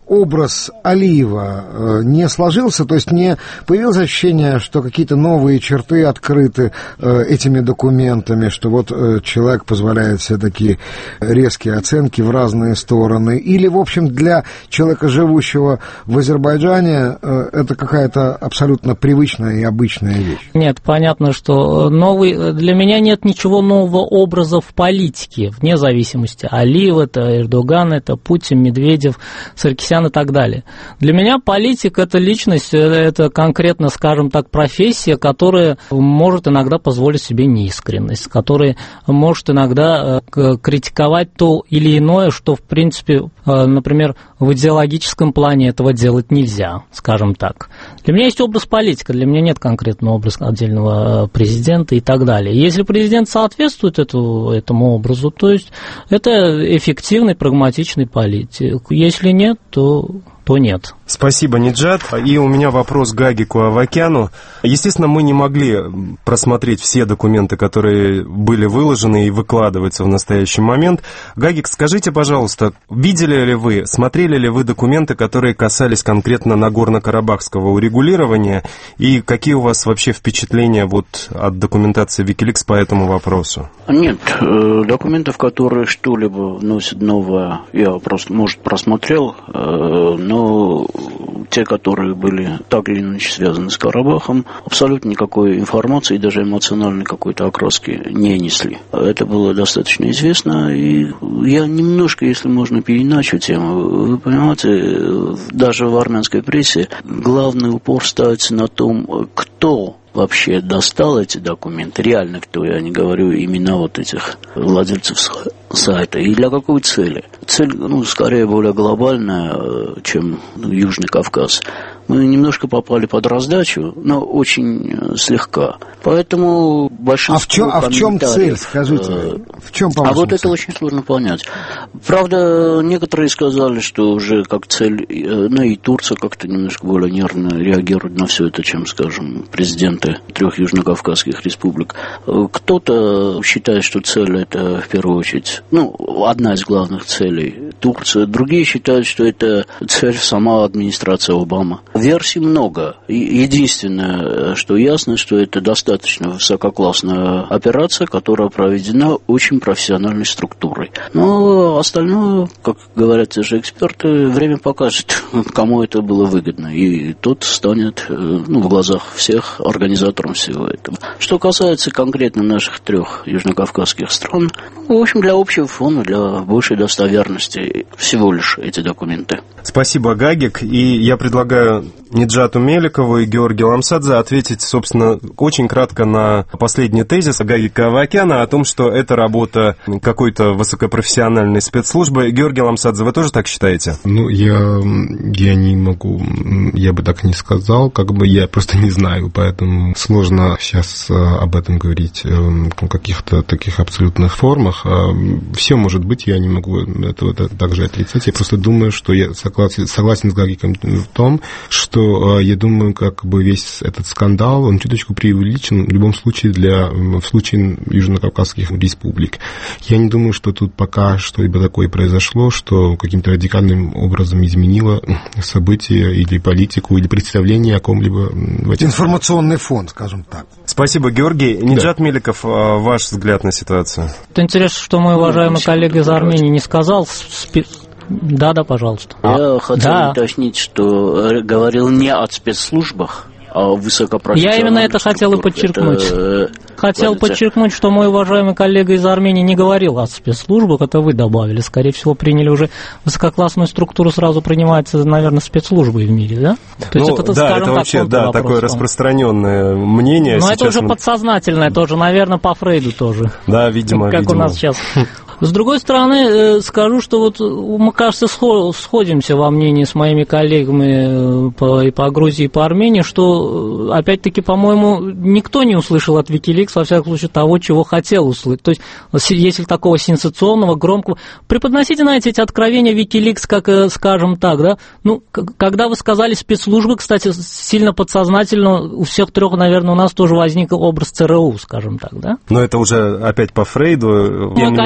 образ Алиева не сложился, то есть не появилось ощущение, что какие-то новые черты открыты этими документами, что вот человек позволяет себе такие резкие оценки в разные стороны, или, в общем, для человека, живущего в Азербайджане, это какая-то абсолютно привычная и обычная вещь? Нет, понятно, что для меня нет ничего нового образа в политике, вне зависимости. Алиев, это Эрдоган, это Путин, Медведев, Саркисян и так далее. Для меня политик – это личность, это конкретно, скажем так, профессия, которая может иногда позволить себе неискренность, которая может иногда критиковать то или иное, что, в принципе, например, в идеологическом плане этого делать нельзя, скажем так. Для меня есть образ политика, для меня нет конкретного образа отдельного президента и так далее. Если президент соответствует этому образу, то есть это эффективный, прагматичный политик. Если нет, то нет. Спасибо, Ниджат. И у меня вопрос к Гагику Авакяну. Естественно, мы не могли просмотреть все документы, которые были выложены и выкладываются в настоящий момент. Гагик, скажите, пожалуйста, видели ли вы, смотрели ли вы документы, которые касались конкретно Нагорно-Карабахского урегулирования, и какие у вас вообще впечатления от документации Wikileaks по этому вопросу? Нет, документов, которые что-либо вносят новое, я просто, может, просмотрел, но те, которые были так или иначе связаны с Карабахом, абсолютно никакой информации, даже эмоциональной какой-то окраски не несли. Это было достаточно известно, и я немножко, если можно, переиначу тему. Вы понимаете, даже в армянской прессе главный упор ставится на том, кто вообще достал эти документы, реально кто, я не говорю имена вот этих владельцев сайта, и для какой цели. Цель, скорее более глобальная, чем Южный Кавказ. Мы немножко попали под раздачу, но очень слегка. Поэтому большинство в чем цель, скажите? В чем, по-моему, вот это очень сложно понять. Правда, некоторые сказали, что уже как цель, и Турция как-то немножко более нервно реагирует на все это, чем, скажем, президенты 3 южнокавказских республик. Кто-то считает, что цель это в первую очередь, одна из главных целей Турция. Другие считают, что это цель сама администрация Обамы. Версий много. Единственное, что ясно, что это достаточно высококлассная операция, которая проведена очень профессиональной структурой. Но остальное, как говорят те же эксперты, время покажет, кому это было выгодно. И тот станет, в глазах всех, организатором всего этого. Что касается конкретно наших 3 южнокавказских стран, в общем, для общего фона, для большей достоверности всего лишь эти документы. Спасибо, Гагик. И я предлагаю Ниджату Меликову и Георгию Ламсадзе ответить, собственно, очень кратко на последний тезис Гагика Авакяна о том, что это работа какой-то высокопрофессиональной спецслужбы. Георгий Ламсадзе, вы тоже так считаете? Я не могу, я бы так не сказал, я просто не знаю, поэтому сложно сейчас об этом говорить в каких-то таких абсолютных формах. Все может быть, я не могу этого также отрицать. Я просто думаю, что я согласен с Гагиком в том, что я думаю, весь этот скандал, он чуточку преувеличен в любом случае в случае южнокавказских республик. Я не думаю, что тут пока что-либо такое произошло, что каким-то радикальным образом изменило события или политику, или представление о ком-либо. Информационный фон, скажем так. Спасибо, Георгий. Ниджат Меликов, ваш взгляд на ситуацию? Это интересно, что мой уважаемый коллега из Армении не сказал. Да, пожалуйста. Я хотел уточнить, что говорил не о спецслужбах, а о высокопрофессиональных. Я именно это хотел и подчеркнуть. Хотел подчеркнуть, что мой уважаемый коллега из Армении не говорил о спецслужбах, это вы добавили. Скорее всего, приняли уже высококлассную структуру, сразу принимается, наверное, спецслужбы в мире, да? То есть это вообще такое распространенное мнение. Но это уже подсознательное тоже, наверное, по Фрейду тоже. Да, видимо. Как у нас сейчас. С другой стороны, скажу, что мы, кажется, сходимся во мнении с моими коллегами и по Грузии, и по Армении, что, опять-таки, по-моему, никто не услышал от Wikileaks, во всяком случае, того, чего хотел услышать. То есть, если такого сенсационного, громкого... Преподносите, знаете, эти откровения Wikileaks, как, скажем так, да? Когда вы сказали спецслужбы, кстати, сильно подсознательно, у всех 3, наверное, у нас тоже возник образ ЦРУ, скажем так, да? Но это уже опять по Фрейду. Мой коллега говорит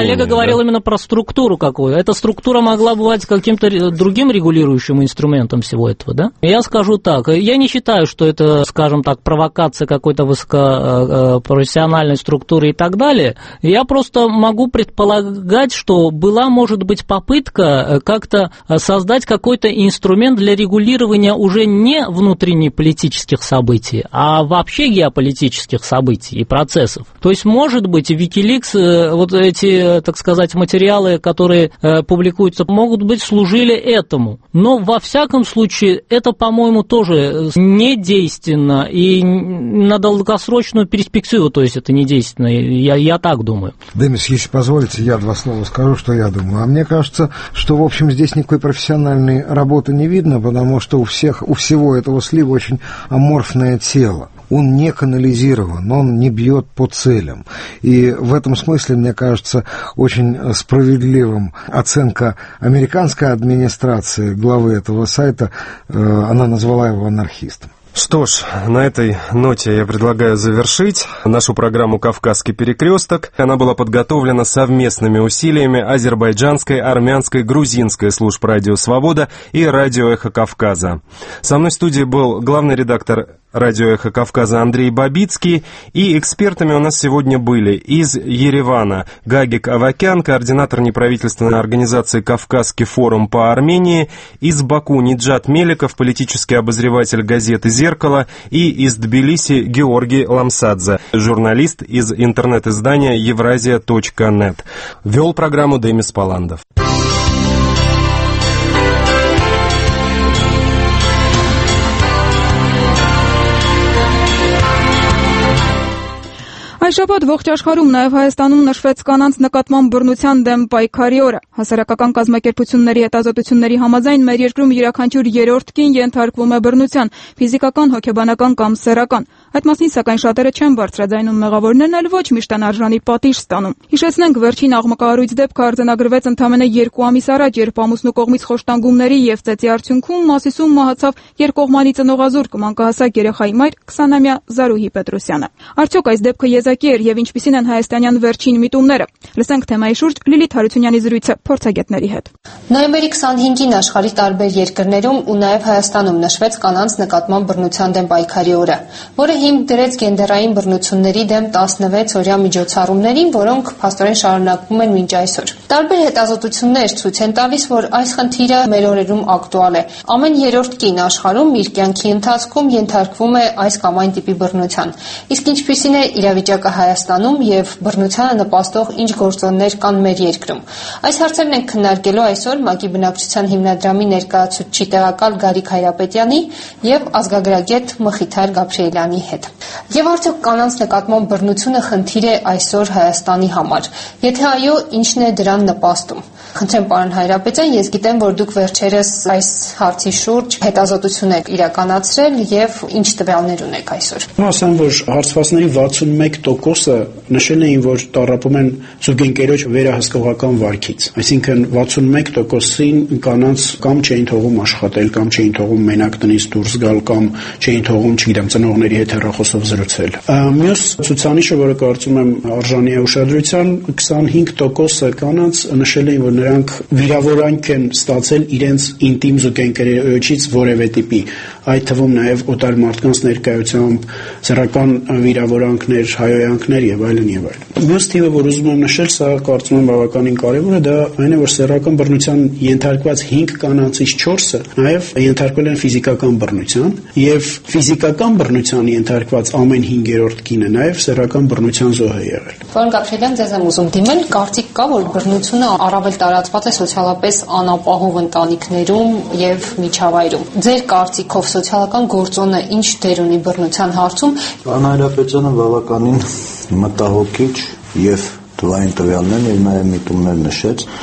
говорил именно про структуру какую. Эта структура могла бывать каким-то другим регулирующим инструментом всего этого, да? Я скажу так, я не считаю, что это, скажем так, провокация какой-то высокопрофессиональной структуры и так далее. Я просто могу предполагать, что была, может быть, попытка как-то создать какой-то инструмент для регулирования уже не внутреннеполитических событий, а вообще геополитических событий и процессов. То есть, может быть, Wikileaks, вот эти, так сказать, материалы, которые публикуются, могут быть, служили этому. Но, во всяком случае, это, по-моему, тоже недейственно, и на долгосрочную перспективу, то есть, это недейственно, я так думаю. Демис, если позволите, я два слова скажу, что я думаю. А мне кажется, что, в общем, здесь никакой профессиональной работы не видно, потому что у всего этого слива очень аморфное тело. Он не канализирован, он не бьет по целям. И в этом смысле, мне кажется, очень справедливым оценка американской администрации главы этого сайта, она назвала его анархистом. Что ж, на этой ноте я предлагаю завершить нашу программу «Кавказский перекресток». Она была подготовлена совместными усилиями азербайджанской, армянской, грузинской служб «Радио Свобода» и «Радио Эхо Кавказа». Со мной в студии был главный редактор «Радио Эхо Кавказа» Андрей Бабицкий, и экспертами у нас сегодня были из Еревана Гагик Авакян, координатор неправительственной организации «Кавказский форум по Армении», из Баку Ниджат Меликов, политический обозреватель газеты «Зеркало», и из Тбилиси Георгий Ламсадзе, журналист из интернет-издания Евразия.нет. Вел программу Демис Паландов. Այս շաբաթ ողջ աշխարհում, նաև Հայաստանում նշվեց կանանց նկատմամբ բռնության դեմ պայքարի օրը։ Հասարակական կազմակերպությունների հետազոտությունների համաձայն մեր երկրում յուրաքանչյուր երրորդ կին ենթարկվում է բռնության, ֆիզիկական, հոգեբանական կամ սեռական։ Այդ մասնին սակայն շատերը չեն բարձրաձայնում, մեղավորներն էլ ոչ միշտ են արժանի պատիժ ստանում։ Հիշեցնենք, վերջին աղմկահարույց դեպքը արձանագրվեց ընդամենը 2 ամիս առաջ, երբ ամուսնու կողմից խոշտանգումների եւ ծեծի արդյունքում Մասիսում մահացավ երկկողմանի ծնողազուրկ մանկահասակ երեխայի մայր 20-ամյա Զարուհի Պետրոսյանը։ Արդյոք այս դեպքը եզակի էր եւ ինչպիսին են հայաստանյան վերջին միտումները։ Լսենք թեմայի շուրջ Լիլիթ Հարությունյանի զրույցը փորձագետների հետ։ Նոյեմբերի 25-ին աշխարհի տարբեր երկրներում ու նաև Հայաստանում նշվեց կանանց նկատմամբ բռնության դեմ պայքարի օրը, որը հիմք դրեց գենդերային բռնությունների դեմ 16-օրյա միջոցառումներին, որոնք փաստորեն շարունակվում են մինչ այսօր։ Տարբեր հետազոտություններ ցույց են տալիս, որ այս խնդիրը մեր օրերում ակտուալ է։ Ամեն երրորդ կին աշխարհում իր կյանքի ընթացքում ենթարկվում է այս կամ այն տիպի բռնության։ Իսկ ինչպիսին է իրավիճակը Հայաստանում եւ բռնությանը նպաստող ինչ գործոններ կան մեր երկրում։ Այս հարցերն ենք քննարկելու այսօր ՄԱԿ-ի բնակչության հիմնադրամի ներկայացուցիչ տեղակալ Գարիկ Հայրապետյանի եւ ազգագրագետ Մխիթար Գաբրիելյանի հետ։ Եվ արդյոք կանանց նկատմամբ բռնությունը խնդիր է այսօր Հայաստանի համար։ Եթե այո, ինչն է դրան նպաստում։ Խնդրեմ պարոն Հայրապետյան, ես գիտեմ, որ դուք վերջերս այս հարցի շուրջ հետազոտություն եք իրականացրել եւ ինչ տվյալներ ունեք այսօր։ Ասեմ, որ հարցվածների 61%-ը նշել էին, որ տառապում են զուգընկերոջ վերահսկողական վարքից։ Այսինքն 61%-ին կանանց կամ չէին թողում աշխատել, կամ չէին թողում մենակ տնից դուրս գալ, կամ չէին թողում, չգիտեմ, ծնողների հետ հեռախոսով զրուցել։ Մյուս ցուցանիշը, որը կարծում եմ արժանի է ուշադրության, 25%-ը կանանց նշել էին, որ նրանք վիրավորանք են ստացել իրենց ինտիմ զուգընկերոջից որևէ տիպի, այդ թվում նաև օտար մարդկանց ներկայությամբ, սեռական վիրավորանքներ, հայոյանքներ եւ այլն եւ այլն։ Մյուս թիվը, որ ուզում եմ նշել, սա կարծում եմ բավականին կարեւոր է, դա այն է, որ սեռական բռնության ենթարկված 5 կանանցից 4-ը նաև ենթարկվել են ֆիզիկական բռնության եւ ֆիզիկական բռնության ենթարկված ամեն 5-րդ կինը նաև սեռական բռնության զոհ է եղել։ Պարոն Գաբրիելյան, ձեզ եմ ուզում դիմել, կարծիք կա, որ բռնությունը առավել տարածված է սոցիալապես անապահով ընտանիքներում եւ միջավայրում։ Ձեր կարծիքով սոցիալական գործոնը ինչ դեր ունի բռնության հարցում։ Պարոն Հայրապետյանը բավականին մտահոգիչ եւ թվային տվյալներ եւ նաեւ միտումներ նշեց։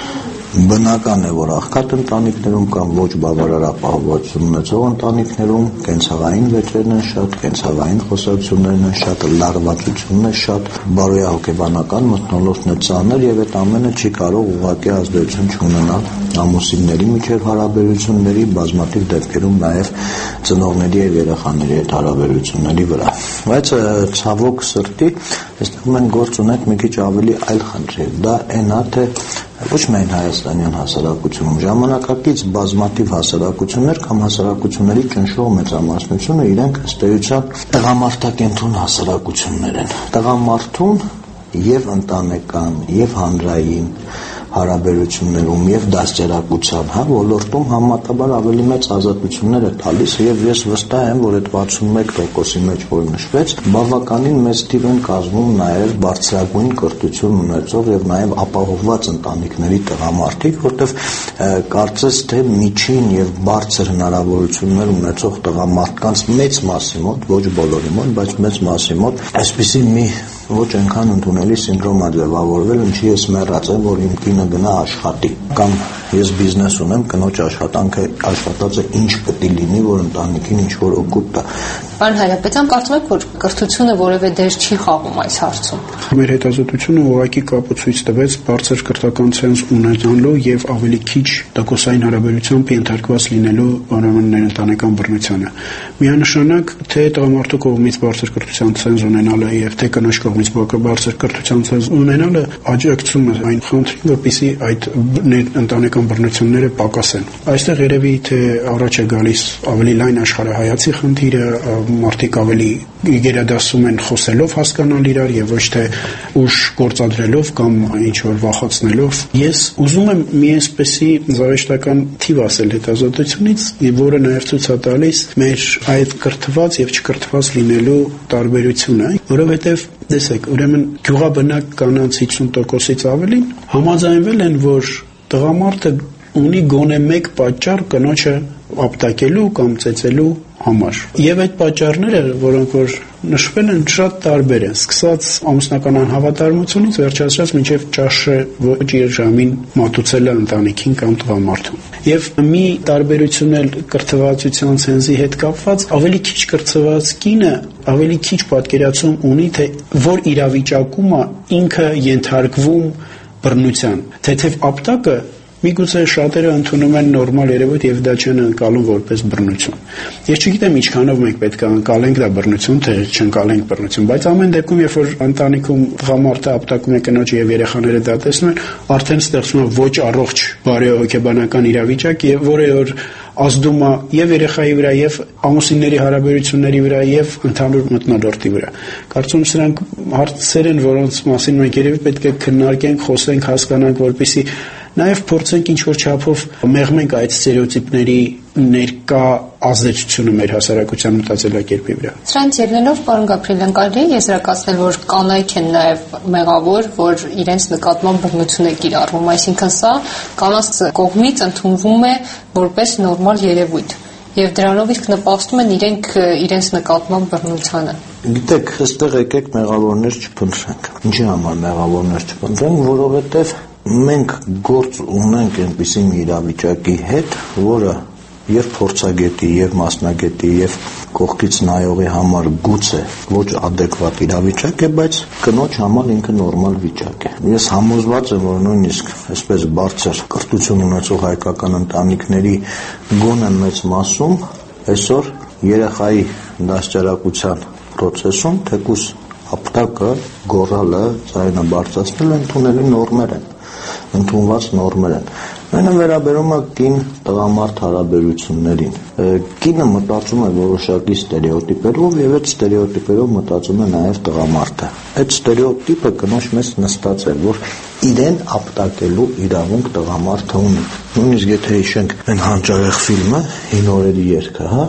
Բնական է, որ աղքատ ընտանիքներում կամ ոչ բավարար ապահովվածություն ունեցող ընտանիքներում կենցաղային վեճերն են շատ, կենցաղային խոսակցություններն են շատ, լարվածությունն է շատ, բարոյահոգեբանական մթնոլորտն է ծանր եւ այդ ամենը չի կարող ուղղակի ազդեցություն չունենալ ամուսինների միջև հարաբերությունների, բազմաթիվ դեպքերում նաեւ ծնողների եւ երեխաների հետ հարաբերությունների վրա։ Բայց ցավոք սրտի, այստեղ մենք գործ ունենք մի քիչ ավելի այլ խնդրի։ Դա այն է, թե ոչ միայն հայաստանյան հասարակությունում, ժամանակակից բազմաթիվ հասարակություններ կամ հասարակությունների ճնշող մեծամասնությունը իրենք ըստ էության տղամարդակենտրոն հասարակություններ են։ Տղամարդուն եւ ընտանեկան, եւ հանրային հարաբերություններում եւ դաստիարակության ոլորտում համատաբար ավելի մեծ ազատություններ է տալիս եւ ես վստահ եմ, որ այդ 61%-ի մեջ, որ նշվեց, բավականին մեծ թիվ են կազմում նաեւ բարձրագույն կրթություն ունեցող եւ նաեւ ապահովված ընտանիքների տղամարդիկ, որտեղ կարծես թե միջին եւ բարձր հնարավորություններ ունեցող տղամարդկանց մեծ մասի մոտ, ոչ բոլորի մոտ, բայց մեծ մասի մոտ այսպիսի մի ոչ այնքան ընդունելի սինդրոմ է ձևավորվել, ինչի ես մեռած եմ, որ իմ կինը գնա աշխատի, կամ ես բիզնես ունեմ, կնոջ աշխատածը ինչ պետք է լինի, որ ընտանիքին ինչ որ օգուտ տա։ Պարոն Հայրապետյան, կարծում եք, որ կրթությունը որևէ դեր չի խաղում այս հարցում։ Մեր հետազոտությունը ուղղակի կապացույց տվեց բարձր կրթական ցենզ ունենալու եւ ավելի քիչ տոկոսային հարաբերությամբ ենթարկված լինելու անորոշ ընտանեկան բռնությանը։ Միանշանակ թե տղամարդու կողմից բարձր կրթության ցենզ ունենալը եւ թե կնոջ կողմից բարձր կրթության ցենզ ունենալը աջակցում է այն խնդրին, որպեսզի այդ ընտանեկան բռնությունները պակասեն։ Այստեղ երևի թե առաջ է գալիս ավելի լայն աշխարհայացի խնդիրը, մարդիկ ավելի գերադասում են խոսելով հասկանալ իրար եւ ոչ թե ուժ գործադրելով կամ ինչ որ վախացնելով։ Ես ուզում եմ մի այսպեսի զավեշտական թիվ ասել հետազոտությունից, որը նաեւ ցույց է տալիս մեր այդ կրթված եւ չկրթված լինելու տարբերությունը, որովհետեւ տեսեք, ուրեմն գյուղաբնակ կանանց 50%-ից ավելին համաձայնվել են, որ տղամարդը ունի գոնե մեկ պատճառ կնոջը ապտակելու կամ ծեծելու համար։ Եվ այդ պատճառները, որոնք որ նշվել են, շատ տարբեր են, սկսած ամուսնական անհավատարմությունից վերջացրած մինչև ճաշը ոչ իր ժամին մատուցելը ընտանիքին կամ տղամարդուն։ Եվ մի տարբերություն էլ կրթվածության ցենզի հետ կապված, ավելի քիչ կրթված կինը ավելի քիչ պատկերացում ունի, թե որ իրավիճակում է ինքը ենթարկվում բռնության, թեթև ապտակը միգուցե շատերը ընդունում են նորմալ երևույթ եւ դա չեն անցալում որպես բռնություն։ Ես չգիտեմ ինչքանով մենք պետք է անցալենք դա բռնություն, թե չընկալենք բռնություն, բայց ամեն դեպքում երբ որ ընտանիքում տղամարդը ապտակում է կնոջը եւ երեխաները դա տեսնում են, արդեն ստեղծվում է ոչ առողջ բարոյահոգեբանական իրավիճակ եւ որը որ ազդում է եւ երեխայի վրա եւ ամուսինների հարաբերությունների վրա եւ ընդհանուր մթնոլորտի վրա։ Կարծում եմ սրանք հարցեր են, որոնց մասին մենք երևի պետք է քննարկենք, խոսենք, հասկանանք, որպեսզի նաև փորձենք ինչ-որ չափով մեղմենք այդ ստերեոտիպների ներկա ազդեցությունը մեր հասարակության մտածելակերպի վրա։ Սրանց ելնելով, պարոն Գաբրիելյան, կարելի է եզրակացնել, որ կանայք են նաև մեղավոր, որ իրենց նկատմամբ բռնություն է կիրառվում, այսինքն սա կանանց կողմից ընդունվում է որպես նորմալ երևույթ, եւ դրանով իսկ նպաստում են իրենց նկատմամբ բռնությանը։ Գիտեք, այստեղ եկեք մեղավորներ չփնտրենք։ Ինչի համար մեղավորներ չփնտրենք, որովհետեւ մենք գործ ունենք այնպիսի մի իրավիճակի հետ, որը եւ փորձագետի, եւ մասնագետի, եւ կողքից նայողի համար գուցե ոչ adekvat իրավիճակ է, բայց կնոջ համար ինքը նորմալ վիճակ է։ Ես համոզված եմ, որ նույնիսկ այսպես բարձր կրթություն ունեցող հայկական ընտանիքների գոնե մեծ մասում այսօր երեխայի դաստիարակության process-ում թեկուզ ապտակը, գոռալը, ձայնը բարձրացնելը ընդունելի նորմեր են, ընդունված նորմեր են։ Նույնը վերաբերում է կին-տղամարդ հարաբերություններին։ Կինը մտածում է որոշակի ստերեոտիպերով եւ այդ ստերեոտիպերով մտածում է նաեւ տղամարդը։ Այդ ստերեոտիպը կնոջ մեջ նստած է, որ իրեն ապտակելու իրավունք տղամարդը ունի։ Նույնիսկ եթե հիշենք այն հանճարեղ ֆիլմը, հին օրերի երգը, հա,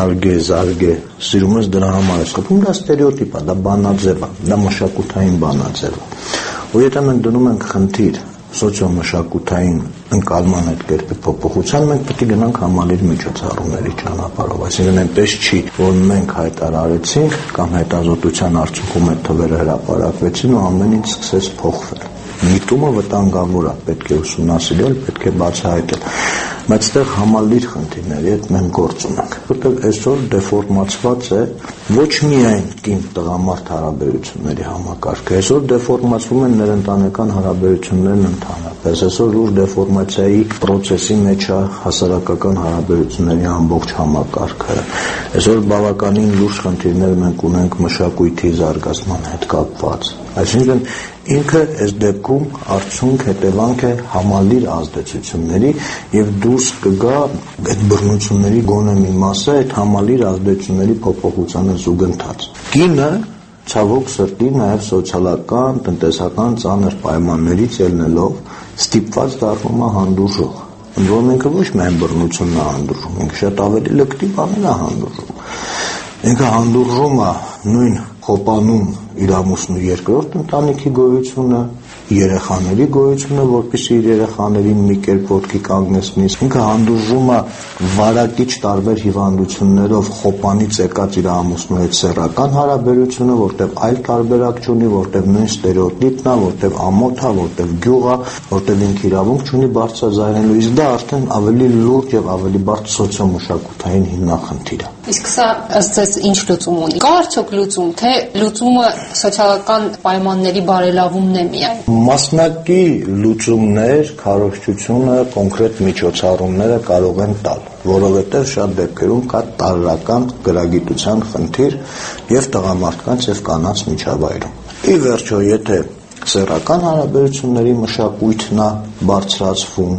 Զարգե, սիրում ես դրա համար ես խփում, դա ստերեոտիպ է, դա բանաձև է, դա մշակութային բանաձև է։ Ու եթե մենք դնում ենք խնդիր սոցիոմշակութային ընկալման այդ կերպի փոփոխության, մենք պետք է գնանք համալիր միջոցառումների ճանապարհով։ Այսինքն այնպես չի, որ մենք հայտարարեցինք կամ հետազոտության արդյունքում այդ թվերը հրապարակվեցին ու ամեն ինչ սկսեց փոխվել։ միտումը վտանգավոր է, պետք է ուսումնասիրել, պետք է բացահայտել, բայց այդտեղ համալիր խնդիրների հետ մենք գործ ունենք, որտեղ այսօր դեֆորմացված է ոչ միայն կին-տղամարդ հարաբերությունների համակարգը, այսօր դեֆորմացվում են ներընտանեկան հարաբերություններն ընդհանրապես, այսօր լուրջ դեֆորմացիայի process-ի մեջ է հասարակական հարաբերությունների ամբողջ համակարգը, այսօր բավականին լուրջ խնդիրներ մենք ունենք մշակույթի զարգացման հետ կապված, այսինքն ինքը այս դեպքում արդյունք հետևանք է համալիր ազդեցությունների եւ դուրս կգա այդ բռնությունների գոնե մի մասը այդ համալիր ազդեցությունների փոփոխությանը զուգընթաց։ Կինը ցավոք սրտի նաեւ սոցիալական, տնտեսական ծանր պայմաններից ելնելով ստիպված դառնում է հանդուրժող։ Որ մենք ոչ միայն բռնությունն է հանդուրժում, մենք շատ ավելի լկտի բաներ է հանդուրժում։ Ինքը հանդուրժում է նույն խոպանում իր ամուսնու երկրորդ ընտանիքի գոյությունը, երեխաների գոյությունը, որպեսզի իր երեխաներին մի կերպ ոտքի կանգնեցնի, ինքը հանդուրժում է վարակիչ տարբեր հիվանդություններով խոպանից եկած իր ամուսնու հետ սեռական հարաբերությունը, որտեղ այլ տարբերակ չունի, որտեղ նույն ստերեոտիպն է, որտեղ ամոթ է, որտեղ գյուղ է, որտեղ ինքը իրավունք չունի բարձրաձայնելու, իսկ դա արդեն ավելի լուրջ եւ ավելի բարդ սոցիոմշակութային հիմնախնդիր է։ Իսկ սա ըստ ձեզ ինչ լուծում ունի։ Կա արդյոք լուծում, թե լուծումը սոցիալական պայմանների բարելավումն է միայն։ Մասնակի լուծումներ, քարոզչությունը, կոնկրետ միջոցառումները կարող են տալ, որովհետև շատ դեպքերում կա տարրական գրագիտության խնդիր եւ տղամարդկանց եւ կանանց միջավայրում։ Ի վերջո, եթե սեռական հարաբերությունների մշակույթն է բարձրացվում,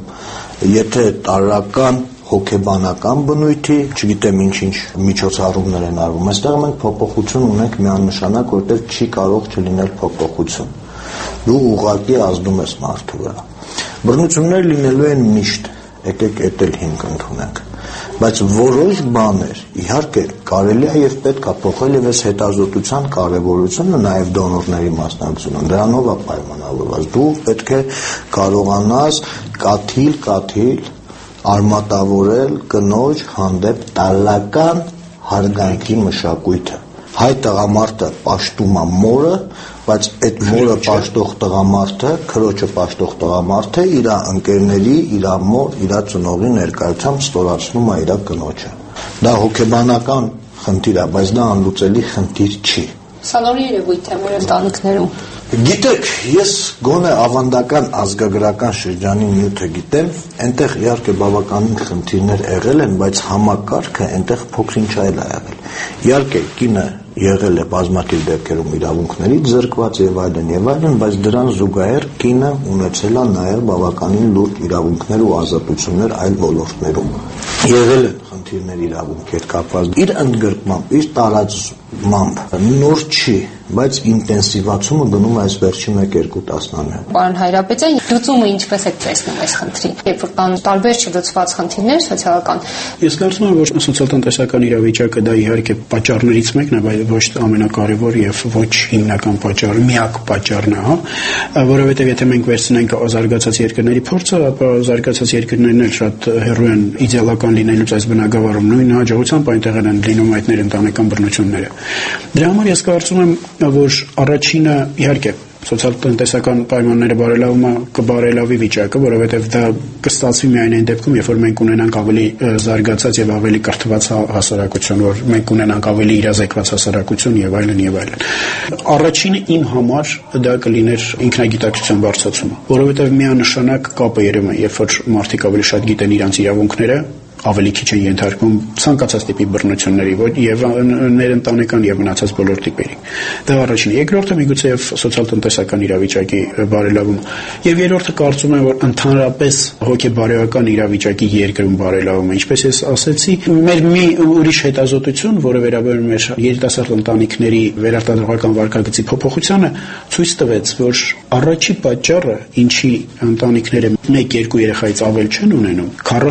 եթե տարրական հոգեբանական բնույթի, չգիտեմ ինչ միջոցառումներ են արվում, այստեղ մենք փոփոխություն ունենք միանշանակ, որտեղ չի կարող չլինել փոփոխություն։ Դու ուղղակի ազդում ես մարդու վրա։ Բռնություններ լինելու են միշտ, եկեք էդ էլ հիմք ընդունենք, բայց որոշ բաներ իհարկե կարելի է եւ պետք է փոխել եւ այս հետազոտության կարեւորությունը նաեւ դոնորների մասնակցությունը դրանով է պայմանավորված։ Դու պետք է կարողանաս կաթիլ արմատավորել կնոջ հանդեպ տարրական հարգանքի մշակույթը։ Հայ տղամարդը պաշտում է մորը, բայց այդ մորը պաշտող տղամարդը, քրոջը պաշտող տղամարդը իր ընկերների, իր մոր, իր ծնողի ներկայությամբ ստորացնում է իր կնոջը։ Դա հոգեբանական խնդիր է, բայց դա անլուծելի խնդիր չի։ Սալոնի երևույթ է մեր ընտանիքներում։ Գիտեք, ես գոնե ավանդական ազգագրական շրջանի նյութը գիտեմ, այնտեղ իհարկե բավականին խնդիրներ եղել են, բայց համակարգը այնտեղ փոքրինչ այլ է եղել։ Իհարկե կինը եղել է բազմաթիվ դեպքերում իրավունքներից զրկված եւ այլն, բայց դրան զուգահեռ կինը ունեցել է նաեւ բավականին լուրջ իրավունքներ ու ազատություններ այլ ոլորտներում։ Եղել են խնդիրներ իրավունքի հետ կապված։ Իր ընդգրկմամբ, իր տարածմամբ նոր չի, բայց ինտենսիվացումը գնում է այս վերջին 1-2 տասնամյակ։ Պարոն Հայրապետյան, լուծումը ինչպես է տեսնում այս խնդրին, երբ որ կան տարբեր չլուծված խնդիրներ սոցիալական։ Ես կարծում եմ, որ սոցիալ-տնտեսական իրավիճակը դա իհարկե պատճառներից մեկն է, բայց ոչ ամենակարևոր եւ ոչ հիմնական պատճառը, միակ պատճառն է, որովհետեւ եթե մենք վերցնենք զարգացած երկրների փորձը, ապա զարգացած երկրներն էլ շատ հեռու են իդեալական լինելուց այս բնագավառում, նույն հաջողությամբ այնտեղ են լինում այդ ներընտանեկան բռնությունները։ Դրա համար ես կարծում եմ, որ առաջինը իհարկե սոցիալ-տնտեսական պայմանները բարելավումը կբարելավի վիճակը, որովհետև դա կստացվի միայն այն դեպքում, երբ որ մենք ունենանք ավելի զարգացած եւ ավելի կրթված հասարակություն, որ մենք ունենանք ավելի իրազեկված հասարակություն եւ այլն եւ այլն։ Առաջինը իմ համար դա կլիներ ինքնագիտակցության բարձրացումը, որովհետև միանշանակ կապը երևում է, երբ որ մարդիկ ավելի շատ գիտեն իրենց իրավունքները, ավելի քիչ են ենթարկվում ցանկացած տիպի բռնությունների եւ ներընտանեկան եւ մնացած բոլոր տիպերի։ Դա առաջինը։ Երկրորդը միգուցե եւ սոցիալ-տնտեսական իրավիճակի բարելավումը։ Եվ երրորդը կարծում եմ, որ ընդհանրապես հոգեբարոյական իրավիճակի երկրում բարելավումը, ինչպես ես ասացի, մեր մի ուրիշ հետազոտություն, որը վերաբերում է երիտասարդ ընտանիքների վերարտադրողական վարքագծի փոփոխությանը, ցույց տվեց, որ առաջի պատճառը, ինչի ընտանիքները 1-2 երեխայից ավել չեն ունենում,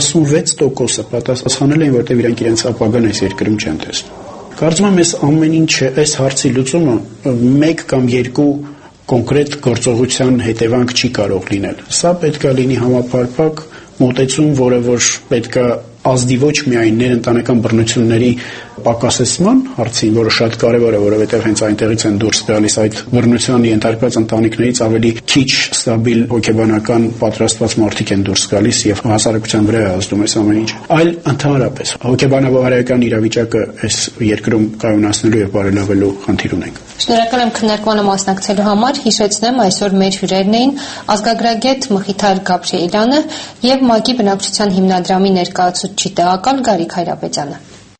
46% պատասխանել են, որտեղ իրանք իրենց ապագան այս երկրում չեն տեսնում։ Կարծում եմ, այս ամեն ինչը, այս հարցի լուծումը 1 կամ 2 կոնկրետ գործողության հետևանք չի կարող լինել։ Սա պետք է լինի համապարփակ մոտեցում, որը որ պետք է ազդի ոչ միայն ներընտանեկան բռնությունների պակասեցման հարցին, որը շատ կարևոր է, որովհետև հենց այնտեղից են դուրս գալիս այդ բռնության ենթարկված ընտանիքներից ավելի քիչ ստաբիլ հոգեբանական պատրաստված մարդիկ են դուրս գալիս եւ հասարակության վրա է ազդում այս ամեն ինչը։ Այլ ընդհանրապես հոգեբանավարական իրավիճակը այս երկրում կայունացնելու եւ բարելավելու խնդիր ունենք։ Շնորհակալ եմ քննարկմանը մասնակցելու համար։ Հիշեցնեմ, այսօր մեր հյուրերն էին ազգագրագետ Մխիթար Գաբրիելյանը եւ ՄԱԿ-ի բնակչության հիմնադրամի ներկայացուցիչ տեղակալ Գարիկ Հայրապետյանը։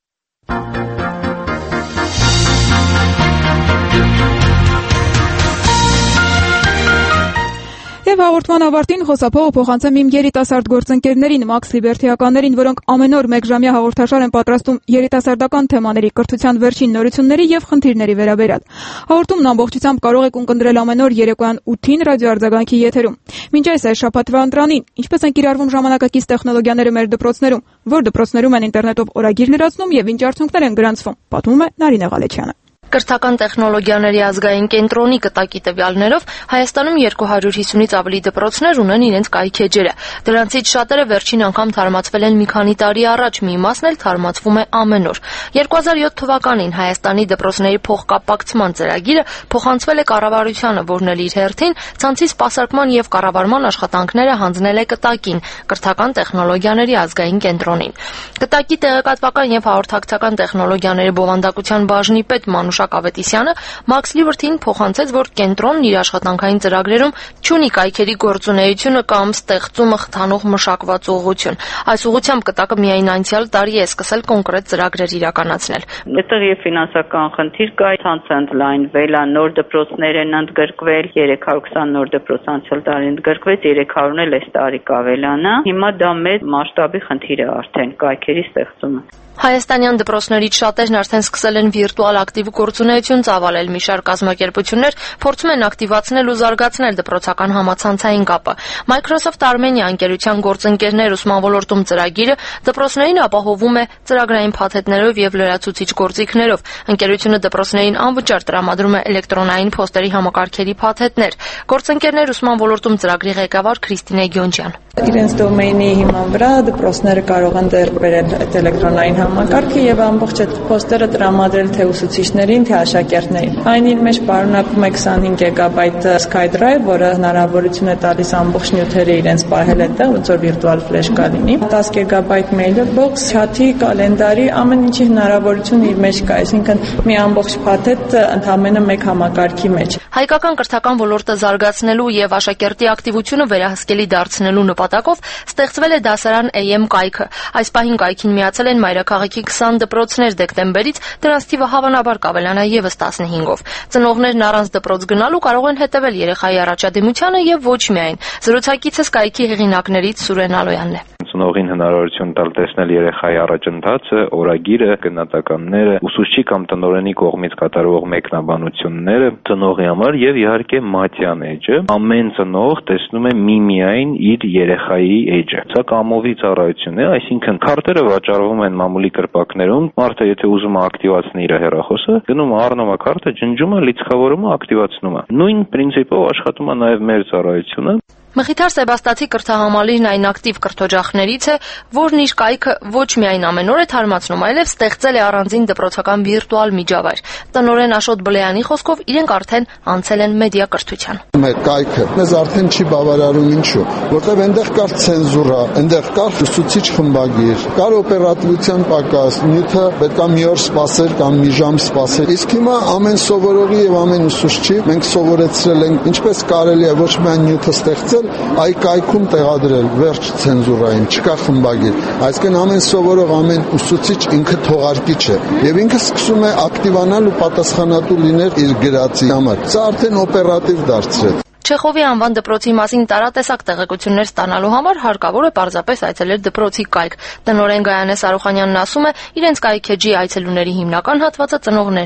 Եվ հաղորդման ավարտին խոսափողը փոխանցեմ իմ երիտասարդ գործընկերներին, Max Liberty-ականներին, որոնք ամեն օր մեկժամյա հաղորդաշար են պատրաստում երիտասարդական թեմաների, կրթության վերջին նորությունների եւ խնդիրների վերաբերյալ։ Հաղորդումն ամբողջությամբ կարող եք ունկնդրել ամեն օր երեկոյան 8-ին ռադիոարձագանքի եթերում։ Մինչ այս շաբաթվա ընտրանին, ինչպես են կիրառվում ժամանակակից տեխնոլոգիաները մեր դպրոցներում, որ դպրոցներում են ինտերնետով օրագիր լրացնում եւ ինչ արդյունքներ են գրանցվում, պատմում է Նարինե Ղալեչյանը։ Կրթական տեխնոլոգիաների ազգային կենտրոնի կտակի տվյալներով Հայաստանում 250-ից ավելի դպրոցներ ունեն իրենց կայքեջերը։ Դրանցից շատերը վերջին անգամ թարմացվել են մի քանի տարի առաջ, մի մասն էլ թարմացվում է ամեն օր։ 2007 թվականին Հայաստանի դպրոցների փոխկապակցման ծրագիրը փոխանցվել է կառավարությանը, որն էլ իր հերթին ցանցի սպասարկման եւ կառավարման աշխատանքները հանձնել է կտակին, կրթական տեխնոլոգիաների ազգային կենտրոնին։ Կտակի տեղեկատվական եւ հաղորդակցական տեխնոլոգիաների բովանդակության բաժնի պետ Մանուշ Ավետիսյանը Max Liberty-ին փոխանցեց, որ կենտրոնն իր աշխատանքային ծրագրերում չունի կայքերի գործունեությունը կամ ստեղծումը խթանող մշակված ուղղություն։ Այս ուղղությամբ կտակը միայն անցյալ տարի է սկսել կոնկրետ ծրագրեր իրականացնել։ Այդտեղ եւ ֆինանսական խնդիր կա, ցանցը ընդլայնվել է, նոր դպրոցներ են ընդգրկվել, 320 նոր դպրոց անցյալ տարի ընդգրկվեց, 300-ն էլ այս տարի կավելանա։ Հիմա դա մեծ մասշտաբի խնդիր է արդեն կայքերի ստեղծումը։ Հայաստանյան դպրոցներից շատերն արդեն սկսել են վիրտուալ ակտիվ գործունեություն ծավալել։ Մի շարք կազմակերպություններ փորձում են ակտիվացնել ու զարգացնել դպրոցական համացանցային կապը։ Microsoft Armenia ընկերության գործընկերներ ուսման ոլորտում ծրագիրը դպրոցներին ապահովում է ծրագրային փաթեթներով եւ լրացուցիչ գործիքներով։ Ընկերությունը դպրոցներին անվճար տրամադրում է էլեկտրոնային փոստերի համակարգերի փաթեթներ։ Գործընկերներ ուսման ոլորտում ծրագրի ղեկավար Քրիստինե Գյոնջյան։ Իրենց դոմեյնի հիման վրա դպրոցները կարող են ձեռք բերել այդ էլեկտրոնային համակարգը եւ ամբողջ այդ փոստերը տրամադրել թե ուսուցիչներին, թե աշակերտներին։ Այն իր մեջ պարունակում է 25 GB SkyDrive, որը հնարավորություն է տալիս ամբողջ նյութերը իրենց պահել այդտեղ, ոնց որ վիրտուալ ֆլեշկա լինի։ 10 GB mailbox, chat-ի, կալենդարի, ամեն ինչի հնարավորություն իր մեջ կա, այսինքն մի ամբողջ փաթեթ ընդամենը մեկ համակարգի մեջ։ Հայկական կրթական ոլորտը զարգացնելու եւ աշակերտի ակտիվությունը վերահսկելի դարձնելու նպատակով ստեղծվել է դասարան AM կայքը։ Այս պահին կայքին միացել են մայրաքաղաքի 20 դպրոցներ դեկտեմբերից, դրանց թիվը հավանաբար կավելանա եւս 15-ով։ Ծնողներն առանց դպրոց գնալու կարող են հետևել երեխայի առաջադիմությանը եւ ոչ միայն։ Զրուցակիցս կայքի հեղինակներից Սուրեն Ալոյանն է։ Ծնողին հնարավորություն տալ տեսնել երեխայի առաջընթացը, օրագիրը, գնահատականները, ուսուցչի կամ տնօրենի կողմից կատարվող մեկնաբանությունները ծնողի համար եւ իհարկե մատյան էջը։ Ամեն ծնող տեսնում է միմիայն իր երեխայի էջը։ Սա կամովի ծառայություն է, այսինքն քարտերը վաճառվում են մամուլի կրպակներում, մարդը եթե ուզում է ակտիվացնի իր հեռախոսը, գնում է առնում է քարտը, ջնջում է, լիցքավորում է, ակտիվացնում է։ Նույն պրինցիպով աշխատում է նաեւ մեր ծառայությունը։ Մխիթար Սեբաստացի կրթահամալիրն այն ակտիվ կրթօջախներից է, որն իր կայքը ոչ միայն ամեն օր է թարմացնում, այլև ստեղծել է առանձին դպրոցական վիրտուալ միջավայր։ Տնօրեն Աշոտ Բլեյանի խոսքով իրենք արդեն անցել են մեդիա կրթության։ Մեր կայքը մեզ արդեն չի բավարարում, ինչու՞, որտեղ այնտեղ կար ցենզուրա, այնտեղ կար ուսուցիչ խմբագիր, կար օպերատիվության պակաս, նյութը պետք է մի օր սպասել կամ մի ժամ սպասել։ Իսկ հիմա ամեն սովորողի եւ ամեն ուսուցչի մենք սովորեցրել ենք ինչպես կարելի է ոչ միայն նյութը ստեղծել, այ կայքում տեղադրել, վերջ ցենզուրային, չկա խմբագիր։ Այսինքն ամեն սովորող, ամեն ուսուցիչ ինքը թողարկիչ է եւ ինքը սկսում է ակտիվանալ ու պատասխանատու լինել իր գրածի համար։ Սա արդեն օպերատիվ դարձրեց։ Չեխովի անվան դպրոցի մասին տարատեսակ տեղեկություններ ստանալու համար հարկավոր է պարզապես այցելել դպրոցի կայք։ Տնօրեն Գայանե Սարոխանյանն ասում է, իրենց կայքեջի այցելուների հիմնական հատվածը ծնողներն են։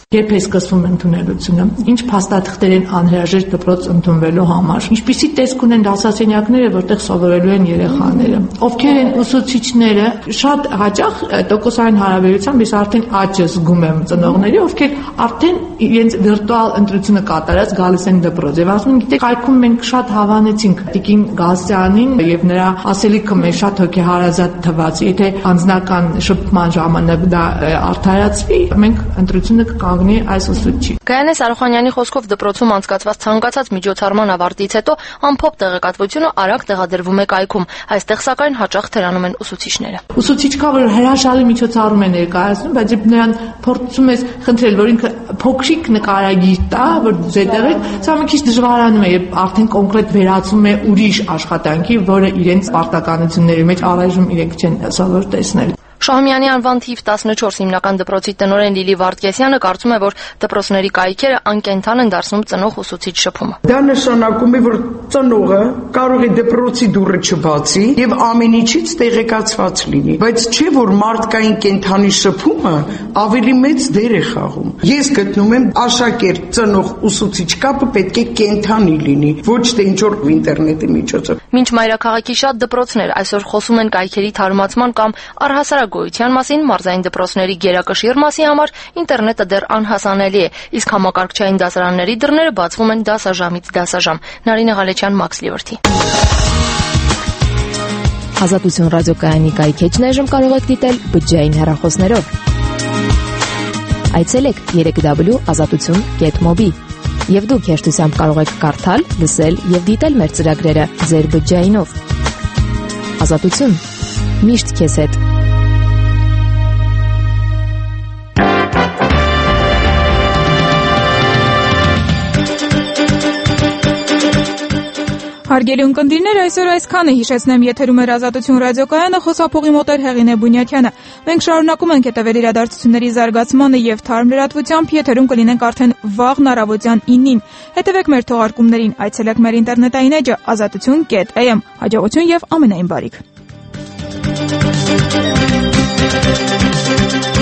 Երբ է սկսվում ընդունելությունը, ինչ փաստաթղթեր են անհրաժեշտ դպրոց ընդունվելու համար, ինչպիսի տեսք ունեն դասասենյակները, որտեղ սովորելու են երեխաները, ովքեր են ուսուցիչները, շատ հաճախ տոկոսային հարաբերությամբ ես արդեն աճը զգում եմ ծնողների, ովքեր արդեն իրենց վիրտուալ ընտրությունը կատարած գալիս են դպրոց եւ ասում են, գիտեք, կայքում մենք շատ հավանեցինք Տիկին Գալստյանին եւ նրա ասելիքը մեզ շատ հոգեհարազատ թվաց, եթե անձնական շփման ժամանակ դա արդարացվի, մենք ընտրությունը կկանգնի այս ուսուցչի։ Գայանե Սարոխանյանի խոսքով դպրոցում անցկացված ցանկացած միջոցառման ավարտից հետո ամփոփ տեղեկատվությունը արագ տեղադրվում է կայքում, այստեղ սակայն հաճախ թերանում են ուսուցիչները։ Ուսուցիչ կա, որ հրաշալի միջոցառում է ներկայացնում, բայց երբ նրան փորձում ես խնդրել, որ ինքը փոքրիկ նկարագիր տա, որ զետեղեք, սա մի քիչ դժվարանում է, երբ արդեն կոնկրետ վերածում է ուրիշ աշխատանքի, որը իրենց պարտականությունների մեջ առայժմ իրենք չեն սովոր տեսնել։ Շահումյանի անվան թիվ 14 հիմնական դպրոցի տնօրեն Լիլի Վարդգեսյանը կարծում է, որ դպրոցների կայքերը անկենթան են դարձնում ծնող-ուսուցիչ շփումը։ Դա նշանակում է, որ ծնողը կարող է դպրոցի դուռը չբացի եւ ամեն ինչից տեղեկացված լինի, բայց չէ որ մարդկային կենթանի շփումը ավելի մեծ դեր է խաղում։ Ես գտնում եմ աշակերտ ծնող-ուսուցիչ կապը պետք է կենթանի լինի, ոչ թե ինչ-որ ինտերնետի միջոցով։ Մինչ մայրաքաղաքի շատ դպրոցներ այսօր խոսում են կայքերի թարմացման կամ առհասարակ գոյության մասին, մարզային դպրոցների գերակշիռ մասի համար ինտերնետը դեռ անհասանելի է, իսկ համակարգչային դասարանների դռները բացվում են դասաժամից դասաժամ։ Նարինե Ղալեչյան, Մաքս Լիվրթի։ Ազատություն ռադիոկայանի կայքեջն այժմ կարող եք դիտել բջջային հեռախոսներով։ Այցելեք www.azatutun.mobi եւ դուք հեշտությամբ կարող եք կարդալ, լսել եւ դիտել մեր ծրագրերը ձեր բջջայինով։ Ազատություն։ Միշտ քեզ հետ։ Հարգելի ունկնդիրներ, այսօր այսքանը հիշեցնեմ եթերում էր Ազատություն ռադիոկայանը, խոսափողի մոտ էր Հեղինե Բունյաթյանը։ Մենք շարունակում ենք հետևել իրադարձությունների զարգացմանը եւ թարմ լրատվությամբ եթերում կլինենք արդեն վաղն առավոտյան 9-ին։ Հետևեք մեր թողարկումներին, այցելեք մեր ինտերնետային էջը azatutun.am։ Հաջողություն եւ ամենայն բարիք։